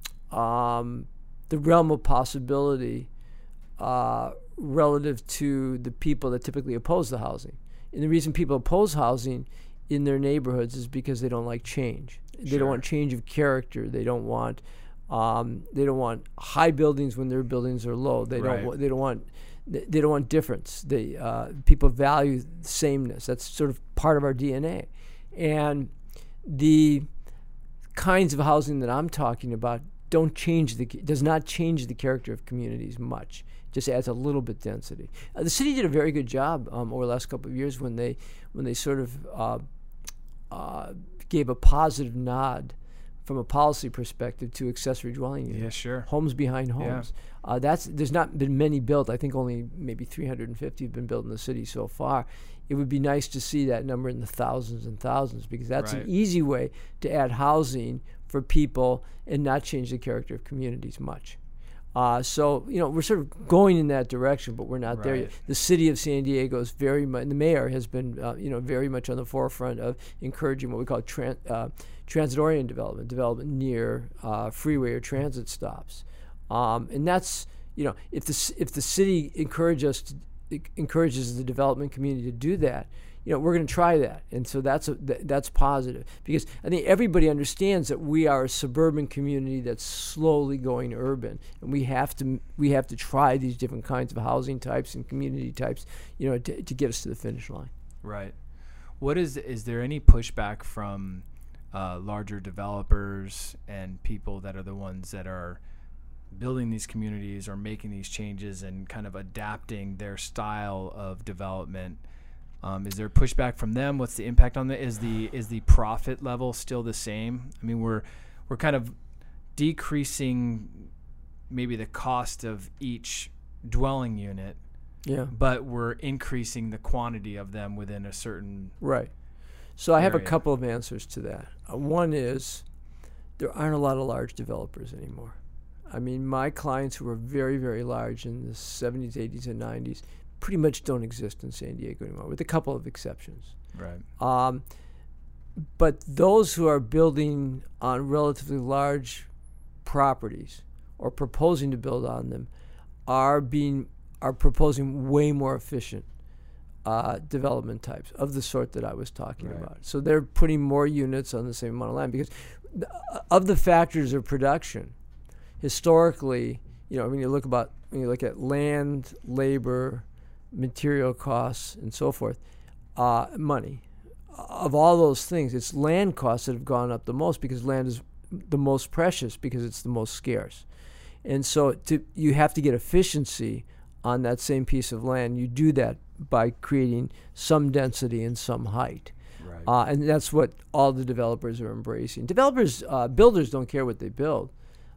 [SPEAKER 2] realm of possibility relative to the people that typically oppose the housing. And the reason people oppose housing in their neighborhoods is because they don't like change. They don't want change of character. They don't want high buildings when their buildings are low. They don't want difference. People value sameness. That's sort of part of our DNA. And the kinds of housing that I'm talking about does not change the character of communities much. It just adds a little bit density. The city did a very good job over the last couple of years when they sort of gave a positive nod from a policy perspective to accessory dwelling units.
[SPEAKER 1] Yeah, sure.
[SPEAKER 2] Homes behind homes. Yeah. There's not been many built. I think only maybe 350 have been built in the city so far. It would be nice to see that number in the thousands and thousands, because that's an easy way to add housing for people and not change the character of communities much. So we're sort of going in that direction, but we're not there yet. The city of San Diego is very much, and the mayor has been very much on the forefront of encouraging what we call transit-oriented development near freeway or transit stops, and that's if the city encourages the development community to do that, we're going to try that, and so that's positive, because I think everybody understands that we are a suburban community that's slowly going urban, and we have to try these different kinds of housing types and community types, to get us to the finish line.
[SPEAKER 1] Right. Is there any pushback from larger developers and people that are the ones that are building these communities or making these changes and kind of adapting their style of development? Is there pushback from them? What's the impact on that? Is the profit level still the same? I mean, we're kind of decreasing maybe the cost of each dwelling unit, but we're increasing the quantity of them within a certain
[SPEAKER 2] So I have a couple of answers to that. One is there aren't a lot of large developers anymore. I mean, my clients who were very, very large in the 70s, 80s, and 90s pretty much don't exist in San Diego anymore, with a couple of exceptions.
[SPEAKER 1] Right.
[SPEAKER 2] But those who are building on relatively large properties or proposing to build on them are proposing way more efficient development types of the sort that I was talking about. So they're putting more units on the same amount of land, because of the factors of production, historically, when you look at land, labor, material costs, and so forth, money, of all those things, it's land costs that have gone up the most, because land is the most precious, because it's the most scarce. And so you have to get efficiency on that same piece of land. You do that by creating some density and some height. Right. And that's what all the developers are embracing. Builders don't care what they build,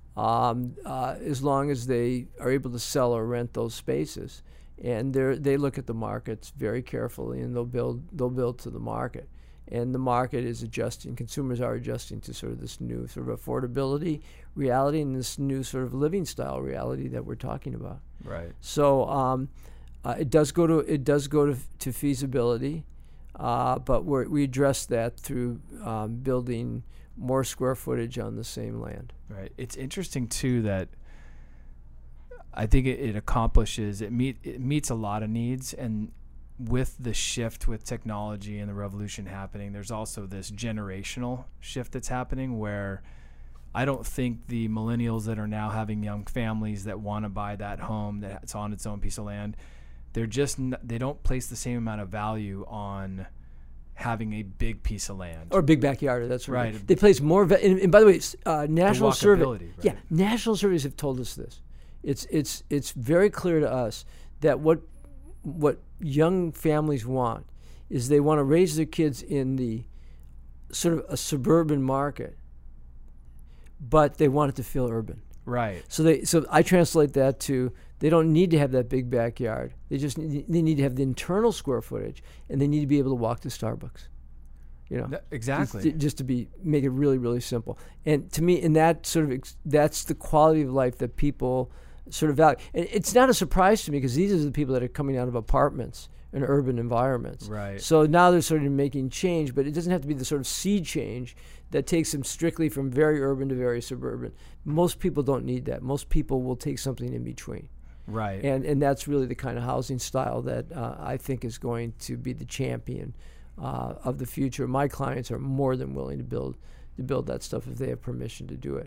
[SPEAKER 2] as long as they are able to sell or rent those spaces. And they look at the markets very carefully, and they'll build to the market. And the market is adjusting. Consumers are adjusting to sort of this new sort of affordability reality and this new sort of living style reality that we're talking about.
[SPEAKER 1] Right.
[SPEAKER 2] So it does go to feasibility, but we address that through building more square footage on the same land.
[SPEAKER 1] Right. It's interesting too that I think it accomplishes it meets a lot of needs, and with the shift with technology and the revolution happening, there's also this generational shift that's happening where I don't think the millennials that are now having young families that want to buy that home that's on its own piece of land, they don't place the same amount of value on having a big piece of land
[SPEAKER 2] or a big backyard. That's right. They place more. And by the way, national surveys have told us this. It's very clear to us that what young families want is they want to raise their kids in the sort of a suburban market but they want it to feel urban.
[SPEAKER 1] Right.
[SPEAKER 2] So I translate that to, they don't need to have that big backyard. They need to have the internal square footage, and they need to be able to walk to Starbucks.
[SPEAKER 1] Exactly.
[SPEAKER 2] Just to make it really, really simple. And to me, in that sort of, that's the quality of life that people sort of value. And it's not a surprise to me, because these are the people that are coming out of apartments in urban environments.
[SPEAKER 1] Right.
[SPEAKER 2] So now they're sort of making change, but it doesn't have to be the sort of sea change that takes them strictly from very urban to very suburban. Most people don't need that. Most people will take something in between.
[SPEAKER 1] Right.
[SPEAKER 2] And that's really the kind of housing style that I think is going to be the champion of the future. My clients are more than willing to build that stuff if they have permission to do it.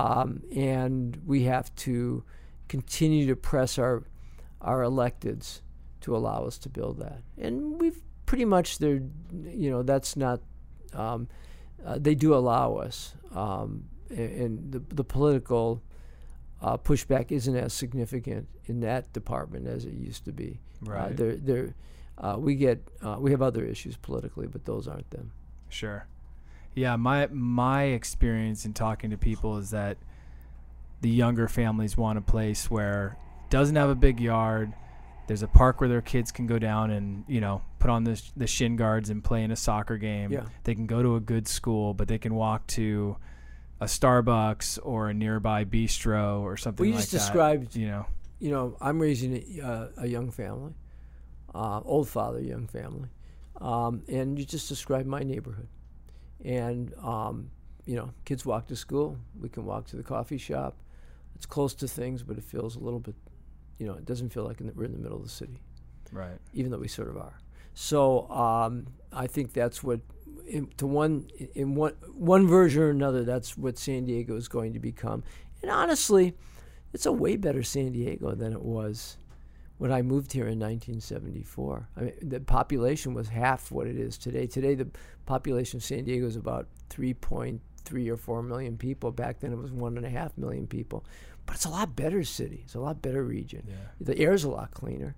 [SPEAKER 2] And we have to continue to press our electeds to allow us to build that. And we've pretty much, that's not, they do allow us. And the political pushback isn't as significant in that department as it used to be.
[SPEAKER 1] Right.
[SPEAKER 2] We have other issues politically, but those aren't them.
[SPEAKER 1] Sure. Yeah, my experience in talking to people is that the younger families want a place where it doesn't have a big yard. There's a park where their kids can go down and, put on the shin guards and play in a soccer game.
[SPEAKER 2] Yeah.
[SPEAKER 1] They can go to a good school, but they can walk to a Starbucks or a nearby bistro or something like that.
[SPEAKER 2] We just described, I'm raising a young family, old father, young family. And you just described my neighborhood. And, kids walk to school. We can walk to the coffee shop. It's close to things, but it feels a little bit, it doesn't feel like we're in the middle of the city.
[SPEAKER 1] Right.
[SPEAKER 2] Even though we sort of are. So I think that's what, in one version or another, that's what San Diego is going to become. And honestly, it's a way better San Diego than it was when I moved here in 1974. I mean, the population was half what it is today. Today, the population of San Diego is about 3.3 or 4 million people. Back then, it was 1.5 million people. But it's a lot better city. It's a lot better region.
[SPEAKER 1] Yeah.
[SPEAKER 2] The air's a lot cleaner.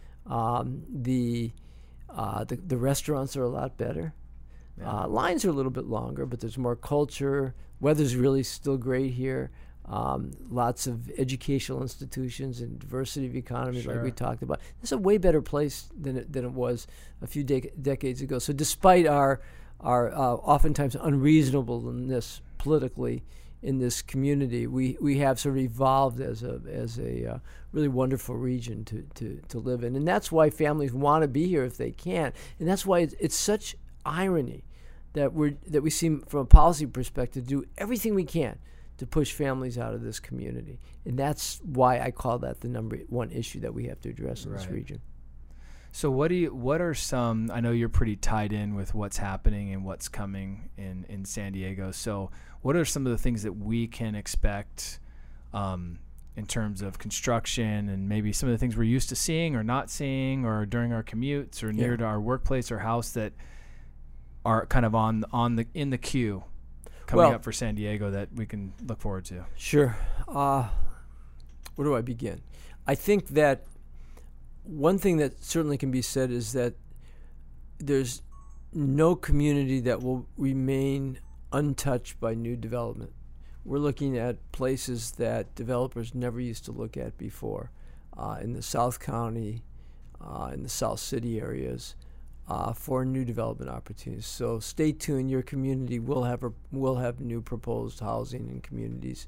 [SPEAKER 2] The restaurants are a lot better.
[SPEAKER 1] Yeah.
[SPEAKER 2] Lines are a little bit longer, but there's more culture. Weather's really still great here. Lots of educational institutions and diversity of economy,
[SPEAKER 1] Sure.
[SPEAKER 2] like we talked about. It's a way better place than it was a few decades ago. So despite our oftentimes unreasonableness politically in this community, we have sort of evolved as a really wonderful region to live in. And that's why families want to be here if they can. And that's why it's such irony that we seem, from a policy perspective, do everything we can to push families out of this community. And that's why I call that the number one issue that we have to address in this region.
[SPEAKER 1] So what are some, I know you're pretty tied in with what's happening and what's coming in San Diego. So what are some of the things that we can expect in terms of construction, and maybe some of the things we're used to seeing or not seeing, or during our commutes or near to our workplace or house, that are kind of in the queue coming up for San Diego that we can look forward to?
[SPEAKER 2] Sure. Where do I begin? I think that one thing that certainly can be said is that there's no community that will remain untouched by new development. We're looking at places that developers never used to look at before, in the South County, in the South City areas, for new development opportunities. So stay tuned. Your community will have new proposed housing and communities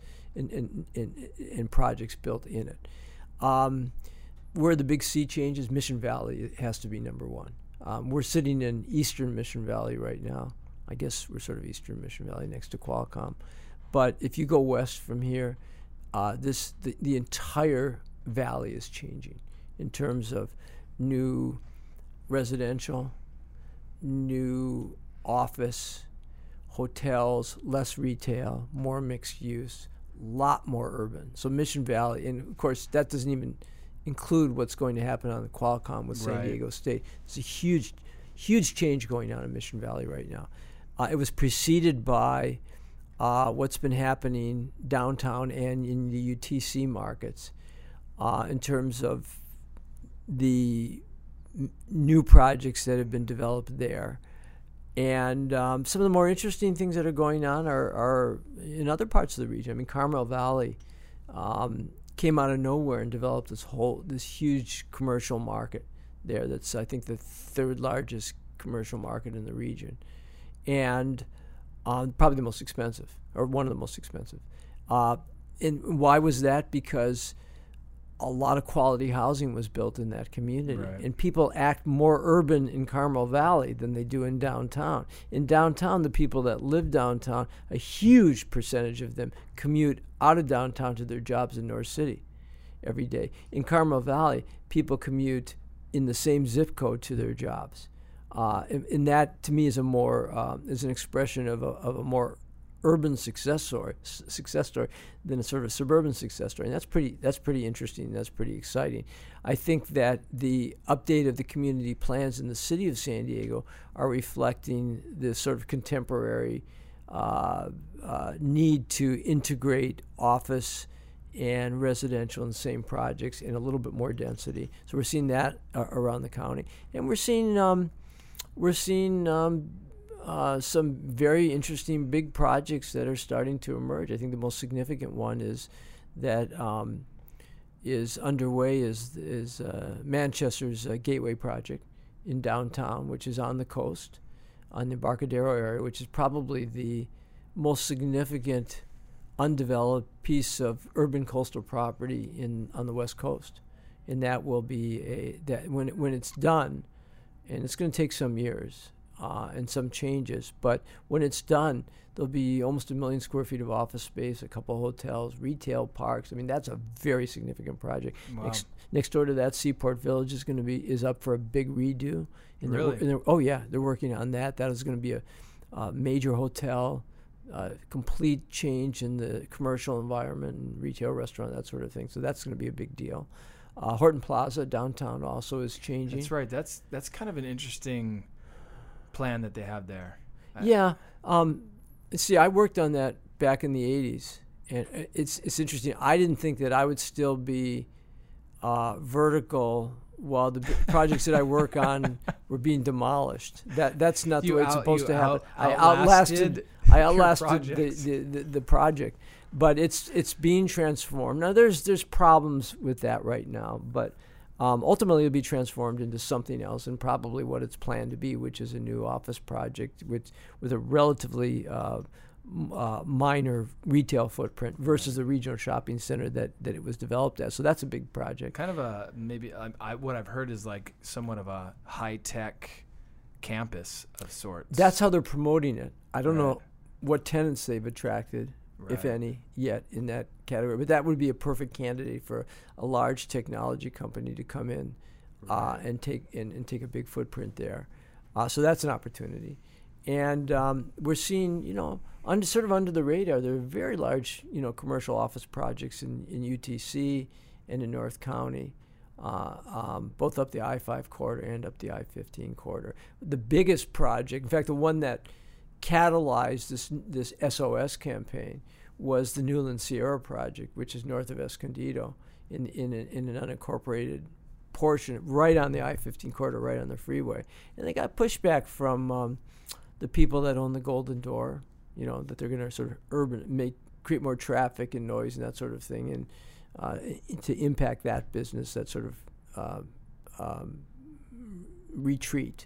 [SPEAKER 2] and projects built in it. Where the big sea changes, Mission Valley has to be number one. We're sitting in eastern Mission Valley right now. I guess we're sort of eastern Mission Valley next to Qualcomm. But if you go west from here, the entire valley is changing in terms of new residential, new office, hotels, less retail, more mixed use, lot more urban. So Mission Valley, and of course that doesn't even include what's going to happen on the Qualcomm with San Diego State. It's a huge change going on in Mission Valley right now. It was preceded by what's been happening downtown and in the UTC markets in terms of the new projects that have been developed there, And some of the more interesting things that are going on are in other parts of the region. I mean, Carmel Valley came out of nowhere and developed this huge commercial market there. That's, I think, the third largest commercial market in the region, and probably the most expensive, or one of the most expensive. And why was that? Because a lot of quality housing was built in that community.
[SPEAKER 1] Right.
[SPEAKER 2] And people act more urban in Carmel Valley than they do in downtown. In downtown, the people that live downtown, a huge percentage of them commute out of downtown to their jobs in North City every day. In Carmel Valley, people commute in the same zip code to their jobs. And that, to me, is is an expression of a more urban success story than a sort of suburban success story. And that's pretty interesting. That's pretty exciting. I think that the update of the community plans in the city of San Diego are reflecting this sort of contemporary need to integrate office and residential in the same projects in a little bit more density. So we're seeing that around the county, and we're seeing some very interesting big projects that are starting to emerge. I think the most significant one is underway is Manchester's Gateway project in downtown, which is on the coast, on the Embarcadero area, which is probably the most significant undeveloped piece of urban coastal property on the West Coast. And that will be when it's done, and it's going to take some years. And some changes, but when it's done, there'll be almost 1 million square feet of office space, a couple of hotels, retail parks. I mean, that's a very significant project.
[SPEAKER 1] Wow.
[SPEAKER 2] Next door to that, Seaport Village is up for a big redo. And
[SPEAKER 1] Really?
[SPEAKER 2] They're working on that. That is going to be a major hotel, complete change in the commercial environment and retail, restaurant, that sort of thing. So that's going to be a big deal. Horton Plaza downtown also is changing.
[SPEAKER 1] That's right. That's kind of an interesting plan that they have there.
[SPEAKER 2] Yeah. See, I worked on that back in the 80s, and it's interesting. I didn't think that I would still be vertical while the projects that I work on were being demolished. That's not the way it's supposed to happen. I outlasted the project, but it's being transformed. Now there's problems with that right now, but ultimately it'll be transformed into something else, and probably what it's planned to be, which is a new office project with a relatively minor retail footprint versus the regional shopping center that it was developed as. So that's a big project.
[SPEAKER 1] Kind of what I've heard is like somewhat of a high-tech campus of sorts.
[SPEAKER 2] That's how they're promoting it. I don't know what tenants they've attracted, if any, yet in that category. But that would be a perfect candidate for a large technology company to come in and take a big footprint there. So that's an opportunity. And we're seeing, under the radar, there are very large, commercial office projects in UTC and in North County, both up the I-5 corridor and up the I-15 corridor. The biggest project, in fact, the one that catalyzed this SOS campaign, was the Newland Sierra project, which is north of Escondido in an unincorporated portion right on the I-15 corridor, right on the freeway. And they got pushback from the people that own the Golden Door, that they're going to sort of create more traffic and noise and that sort of thing, and to impact that business, that sort of retreat.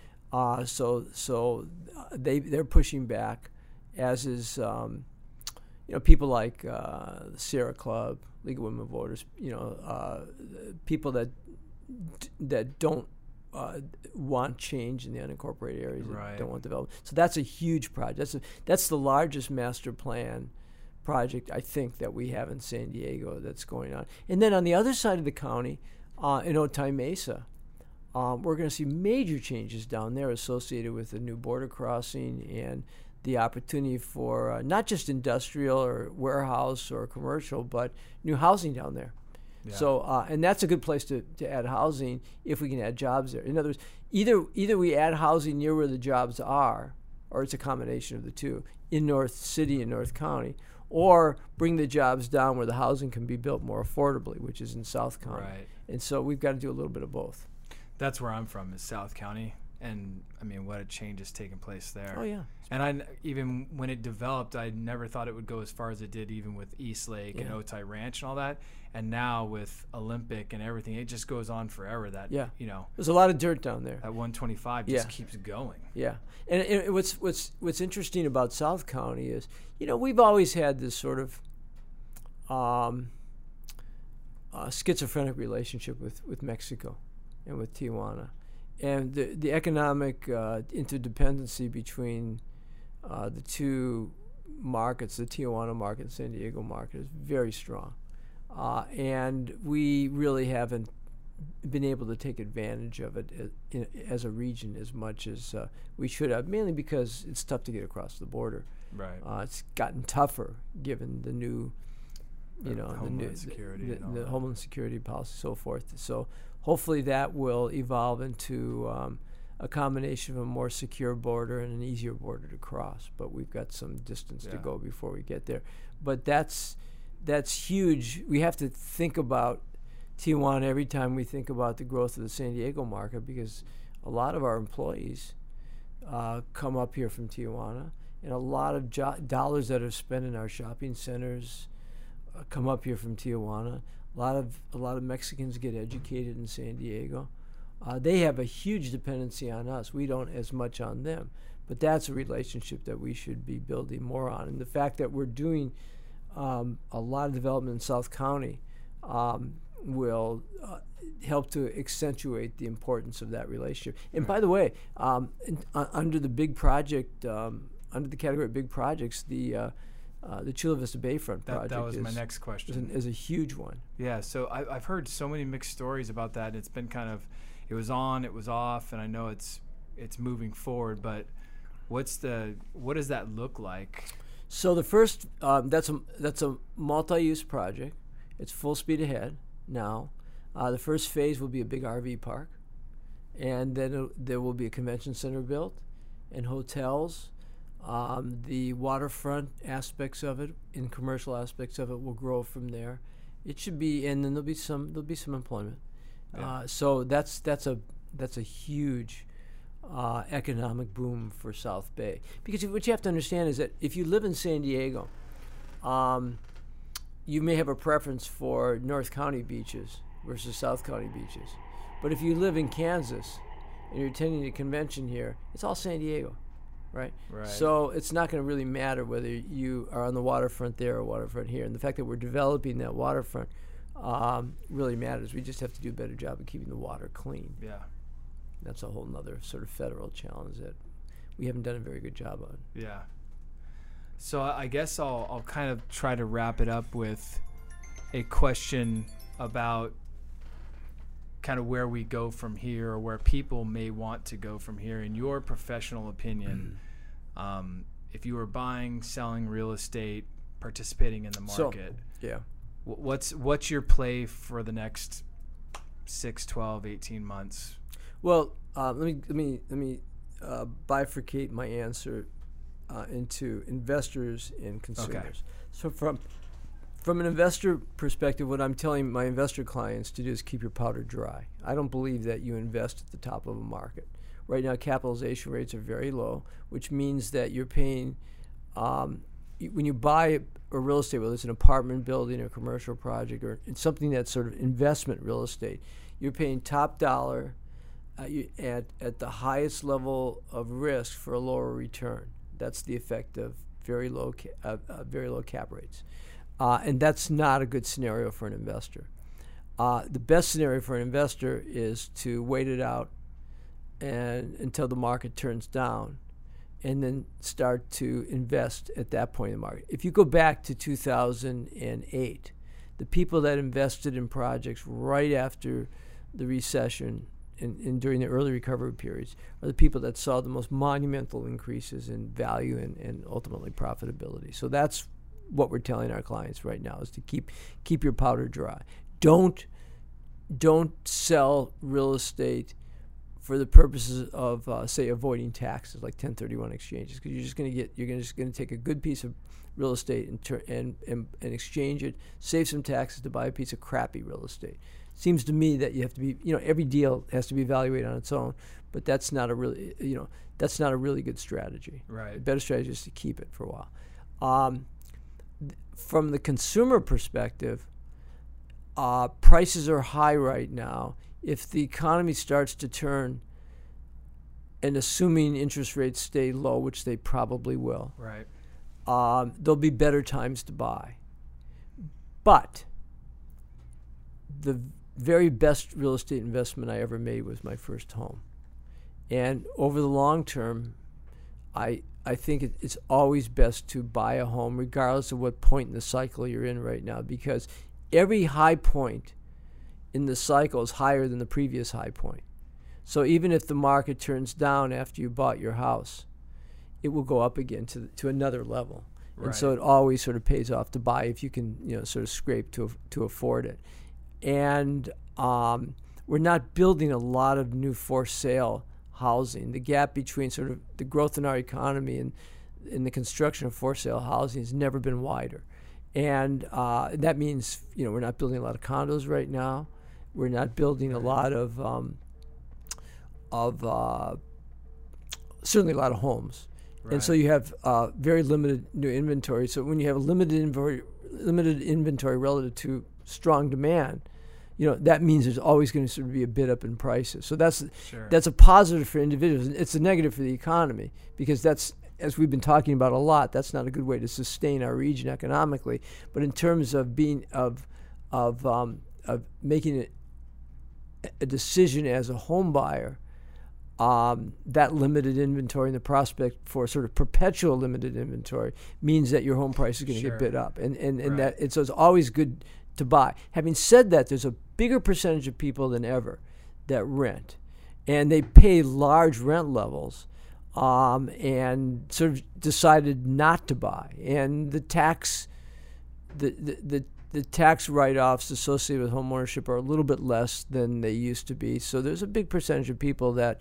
[SPEAKER 2] So they're pushing back, as is people like the Sierra Club, League of Women Voters, people that don't want change in the unincorporated areas, that don't want development. So that's a huge project. That's the largest master plan project, I think, that we have in San Diego that's going on. And then on the other side of the county, in Otay Mesa, we're going to see major changes down there associated with the new border crossing and the opportunity for not just industrial or warehouse or commercial, but new housing down there. Yeah. So, and that's a good place to add housing if we can add jobs there. In other words, either we add housing near where the jobs are, or it's a combination of the two, in North City and North County, or bring the jobs down where the housing can be built more affordably, which is in South County.
[SPEAKER 1] Right.
[SPEAKER 2] And so we've got to do a little bit of both.
[SPEAKER 1] That's where I'm from, is South County. and I mean, what a change has taken place there.
[SPEAKER 2] Oh yeah.
[SPEAKER 1] And even when it developed, I never thought it would go as far as it did, even with East Lake and Otay Ranch and all that. And now with Olympic and everything, it just goes on forever. That
[SPEAKER 2] there's a lot of dirt down there.
[SPEAKER 1] That 125 just keeps going.
[SPEAKER 2] Yeah, and what's interesting about South County is, we've always had this sort of schizophrenic relationship with Mexico and with Tijuana, and the economic interdependency between the two markets, the Tijuana market and San Diego market, is very strong, and we really haven't been able to take advantage of it as a region as much as we should have, mainly because it's tough to get across the border.
[SPEAKER 1] Right.
[SPEAKER 2] It's gotten tougher given the new,
[SPEAKER 1] Homeland Security,
[SPEAKER 2] the Homeland Security policy, so forth. So hopefully that will evolve into a combination of a more secure border and an easier border to cross. But we've got some distance to go before we get there. But that's huge. We have to think about Tijuana every time we think about the growth of the San Diego market, because a lot of our employees come up here from Tijuana, and a lot of dollars that are spent in our shopping centers come up here from Tijuana. A lot of Mexicans get educated in San Diego. They have a huge dependency on us. We don't as much on them, but that's a relationship that we should be building more on. And the fact that we're doing a lot of development in South County will help to accentuate the importance of that relationship. And by the way, under the big project, under the category of big projects, the Chula Vista Bayfront project
[SPEAKER 1] that was my next question.
[SPEAKER 2] Is a huge one.
[SPEAKER 1] Yeah, so I've heard so many mixed stories about that. It's been kind of, it was on, it was off, and I know it's moving forward. But what does that look like?
[SPEAKER 2] So the first, that's a multi-use project. It's full speed ahead now. The first phase will be a big RV park, and then there will be a convention center built and hotels. The waterfront aspects of it and commercial aspects of it will grow from there. It should be, and then there'll be some employment. Yeah. So that's a huge economic boom for South Bay. Because what you have to understand is that if you live in San Diego, you may have a preference for North County beaches versus South County beaches. But if you live in Kansas and you're attending a convention here, it's all San Diego, right? So it's not going to really matter whether you are on the waterfront there or waterfront here. And the fact that we're developing that waterfront really matters. We just have to do a better job of keeping the water clean.
[SPEAKER 1] Yeah.
[SPEAKER 2] That's a whole nother sort of federal challenge that we haven't done a very good job on.
[SPEAKER 1] Yeah. So I guess I'll kind of try to wrap it up with a question about kind of where we go from here, or where people may want to go from here. In your professional opinion, if you were buying, selling real estate, participating in the market, what's your play for the next 6, 12, 18 months?
[SPEAKER 2] Well, let me bifurcate my answer into investors and consumers. Okay. So from an investor perspective, what I'm telling my investor clients to do is keep your powder dry. I don't believe that you invest at the top of a market. Right now, capitalization rates are very low, which means that you're paying, when you buy a real estate, whether it's an apartment building or a commercial project or something that's sort of investment real estate, you're paying top dollar at the highest level of risk for a lower return. That's the effect of very low cap rates. And that's not a good scenario for an investor. The best scenario for an investor is to wait it out until the market turns down, and then start to invest at that point in the market. If you go back to 2008, the people that invested in projects right after the recession and during the early recovery periods are the people that saw the most monumental increases in value and ultimately profitability. So that's what we're telling our clients right now, is to keep your powder dry. Don't sell real estate for the purposes of, say, avoiding taxes like 1031 exchanges, because you're just going to take a good piece of real estate and exchange it, save some taxes to buy a piece of crappy real estate. Seems to me that you have to be, every deal has to be evaluated on its own, but that's not a really good strategy.
[SPEAKER 1] Right.
[SPEAKER 2] The better strategy is to keep it for a while. From the consumer perspective, prices are high right now. If the economy starts to turn, and assuming interest rates stay low, which they probably will,
[SPEAKER 1] right,
[SPEAKER 2] there'll be better times to buy. But the very best real estate investment I ever made was my first home. And over the long term, I think it's always best to buy a home regardless of what point in the cycle you're in right now, because every high point in the cycle is higher than the previous high point. So even if the market turns down after you bought your house, it will go up again to another level.
[SPEAKER 1] Right.
[SPEAKER 2] And so it always sort of pays off to buy if you can, sort of scrape to afford it. And we're not building a lot of new for sale housing. The gap between sort of the growth in our economy and in the construction of for sale housing has never been wider. And that means, we're not building a lot of condos right now. We're not building a lot of certainly a lot of homes. Right. And so you have very limited new inventory. So when you have a limited inventory relative to strong demand, that means there's always going to sort of be a bid up in prices. So that's a positive for individuals. It's a negative for the economy, because that's, as we've been talking about a lot, that's not a good way to sustain our region economically. But in terms of making a decision as a home buyer, that limited inventory and the prospect for sort of perpetual limited inventory means that your home price is going to get bid up, and right. So it's always good to buy. Having said that, there's a bigger percentage of people than ever that rent, and they pay large rent levels, and sort of decided not to buy, and the tax write-offs associated with home ownership are a little bit less than they used to be. So there's a big percentage of people that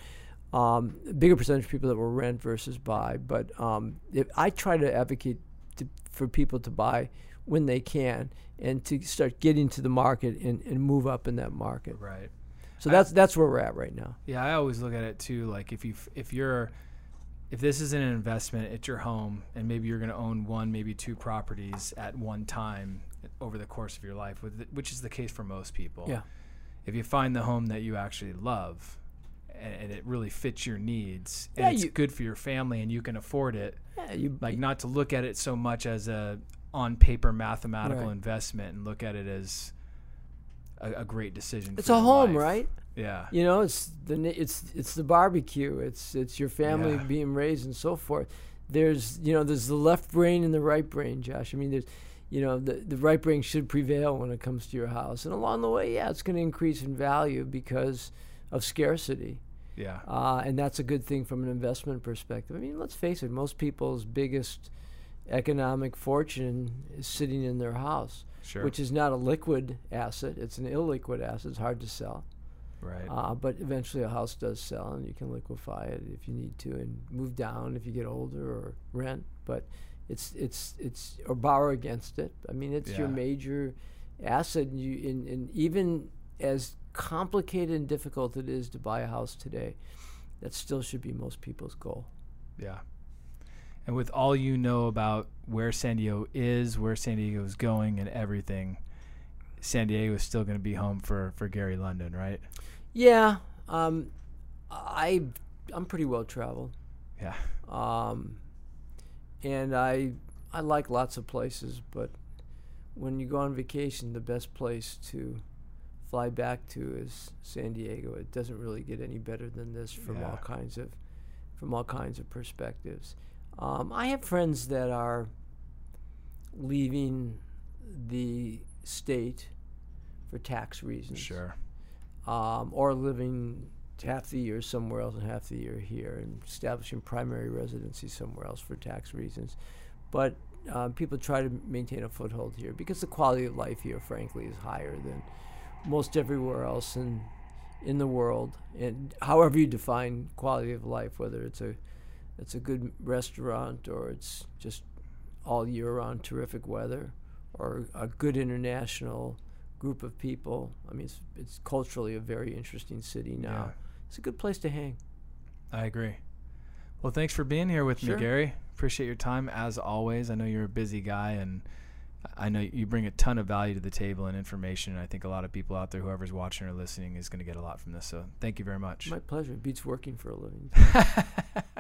[SPEAKER 2] will rent versus buy. But if I try to advocate for people to buy when they can, and to start getting to the market and move up in that market.
[SPEAKER 1] Right.
[SPEAKER 2] So that's where we're at right now.
[SPEAKER 1] Yeah, I always look at it too. Like if this is an investment, it's your home, and maybe you're going to own one, maybe two properties at one time over the course of your life, which is the case for most people.
[SPEAKER 2] Yeah.
[SPEAKER 1] If you find the home that you actually love and it really fits your needs, and it's good for your family and you can afford it, not to look at it so much as a on paper mathematical investment, and look at it as a great decision.
[SPEAKER 2] It's a home,
[SPEAKER 1] life.
[SPEAKER 2] Right?
[SPEAKER 1] Yeah.
[SPEAKER 2] It's the barbecue. It's your family being raised and so forth. There's the left brain and the right brain, Josh. I mean, there's the right brain should prevail when it comes to your house, and along the way, it's going to increase in value because of scarcity.
[SPEAKER 1] Yeah.
[SPEAKER 2] And that's a good thing from an investment perspective. I mean, let's face it, most people's biggest economic fortune is sitting in their house, which is not a liquid asset. It's an illiquid asset. It's hard to sell.
[SPEAKER 1] Right.
[SPEAKER 2] But eventually a house does sell, and you can liquefy it if you need to, and move down if you get older, or rent. But it's or borrow against it. I mean, it's your major asset. And even as complicated and difficult it is to buy a house today, that still should be most people's goal.
[SPEAKER 1] Yeah. And with all you know about where San Diego is, where San Diego is going, and everything, San Diego is still going to be home for Gary London, right?
[SPEAKER 2] Yeah. I'm pretty well traveled.
[SPEAKER 1] Yeah.
[SPEAKER 2] And I like lots of places, but when you go on vacation, the best place to fly back to is San Diego. It doesn't really get any better than this from all kinds of perspectives. I have friends that are leaving the state for tax reasons.
[SPEAKER 1] Sure.
[SPEAKER 2] Or living half the year somewhere else and half the year here, and establishing primary residency somewhere else for tax reasons. But people try to maintain a foothold here because the quality of life here, frankly, is higher than most everywhere else in in the world, and however you define quality of life, whether it's a good restaurant or it's just all year round terrific weather or a good international group of people. I mean, it's culturally a very interesting city now.
[SPEAKER 1] Yeah.
[SPEAKER 2] It's a good place to hang.
[SPEAKER 1] I agree. Well, thanks for being here with me, Gary. Appreciate your time as always. I know you're a busy guy, and I know you bring a ton of value to the table and information. And I think a lot of people out there, whoever's watching or listening, is going to get a lot from this. So thank you very much.
[SPEAKER 2] My pleasure. It beats working for a living.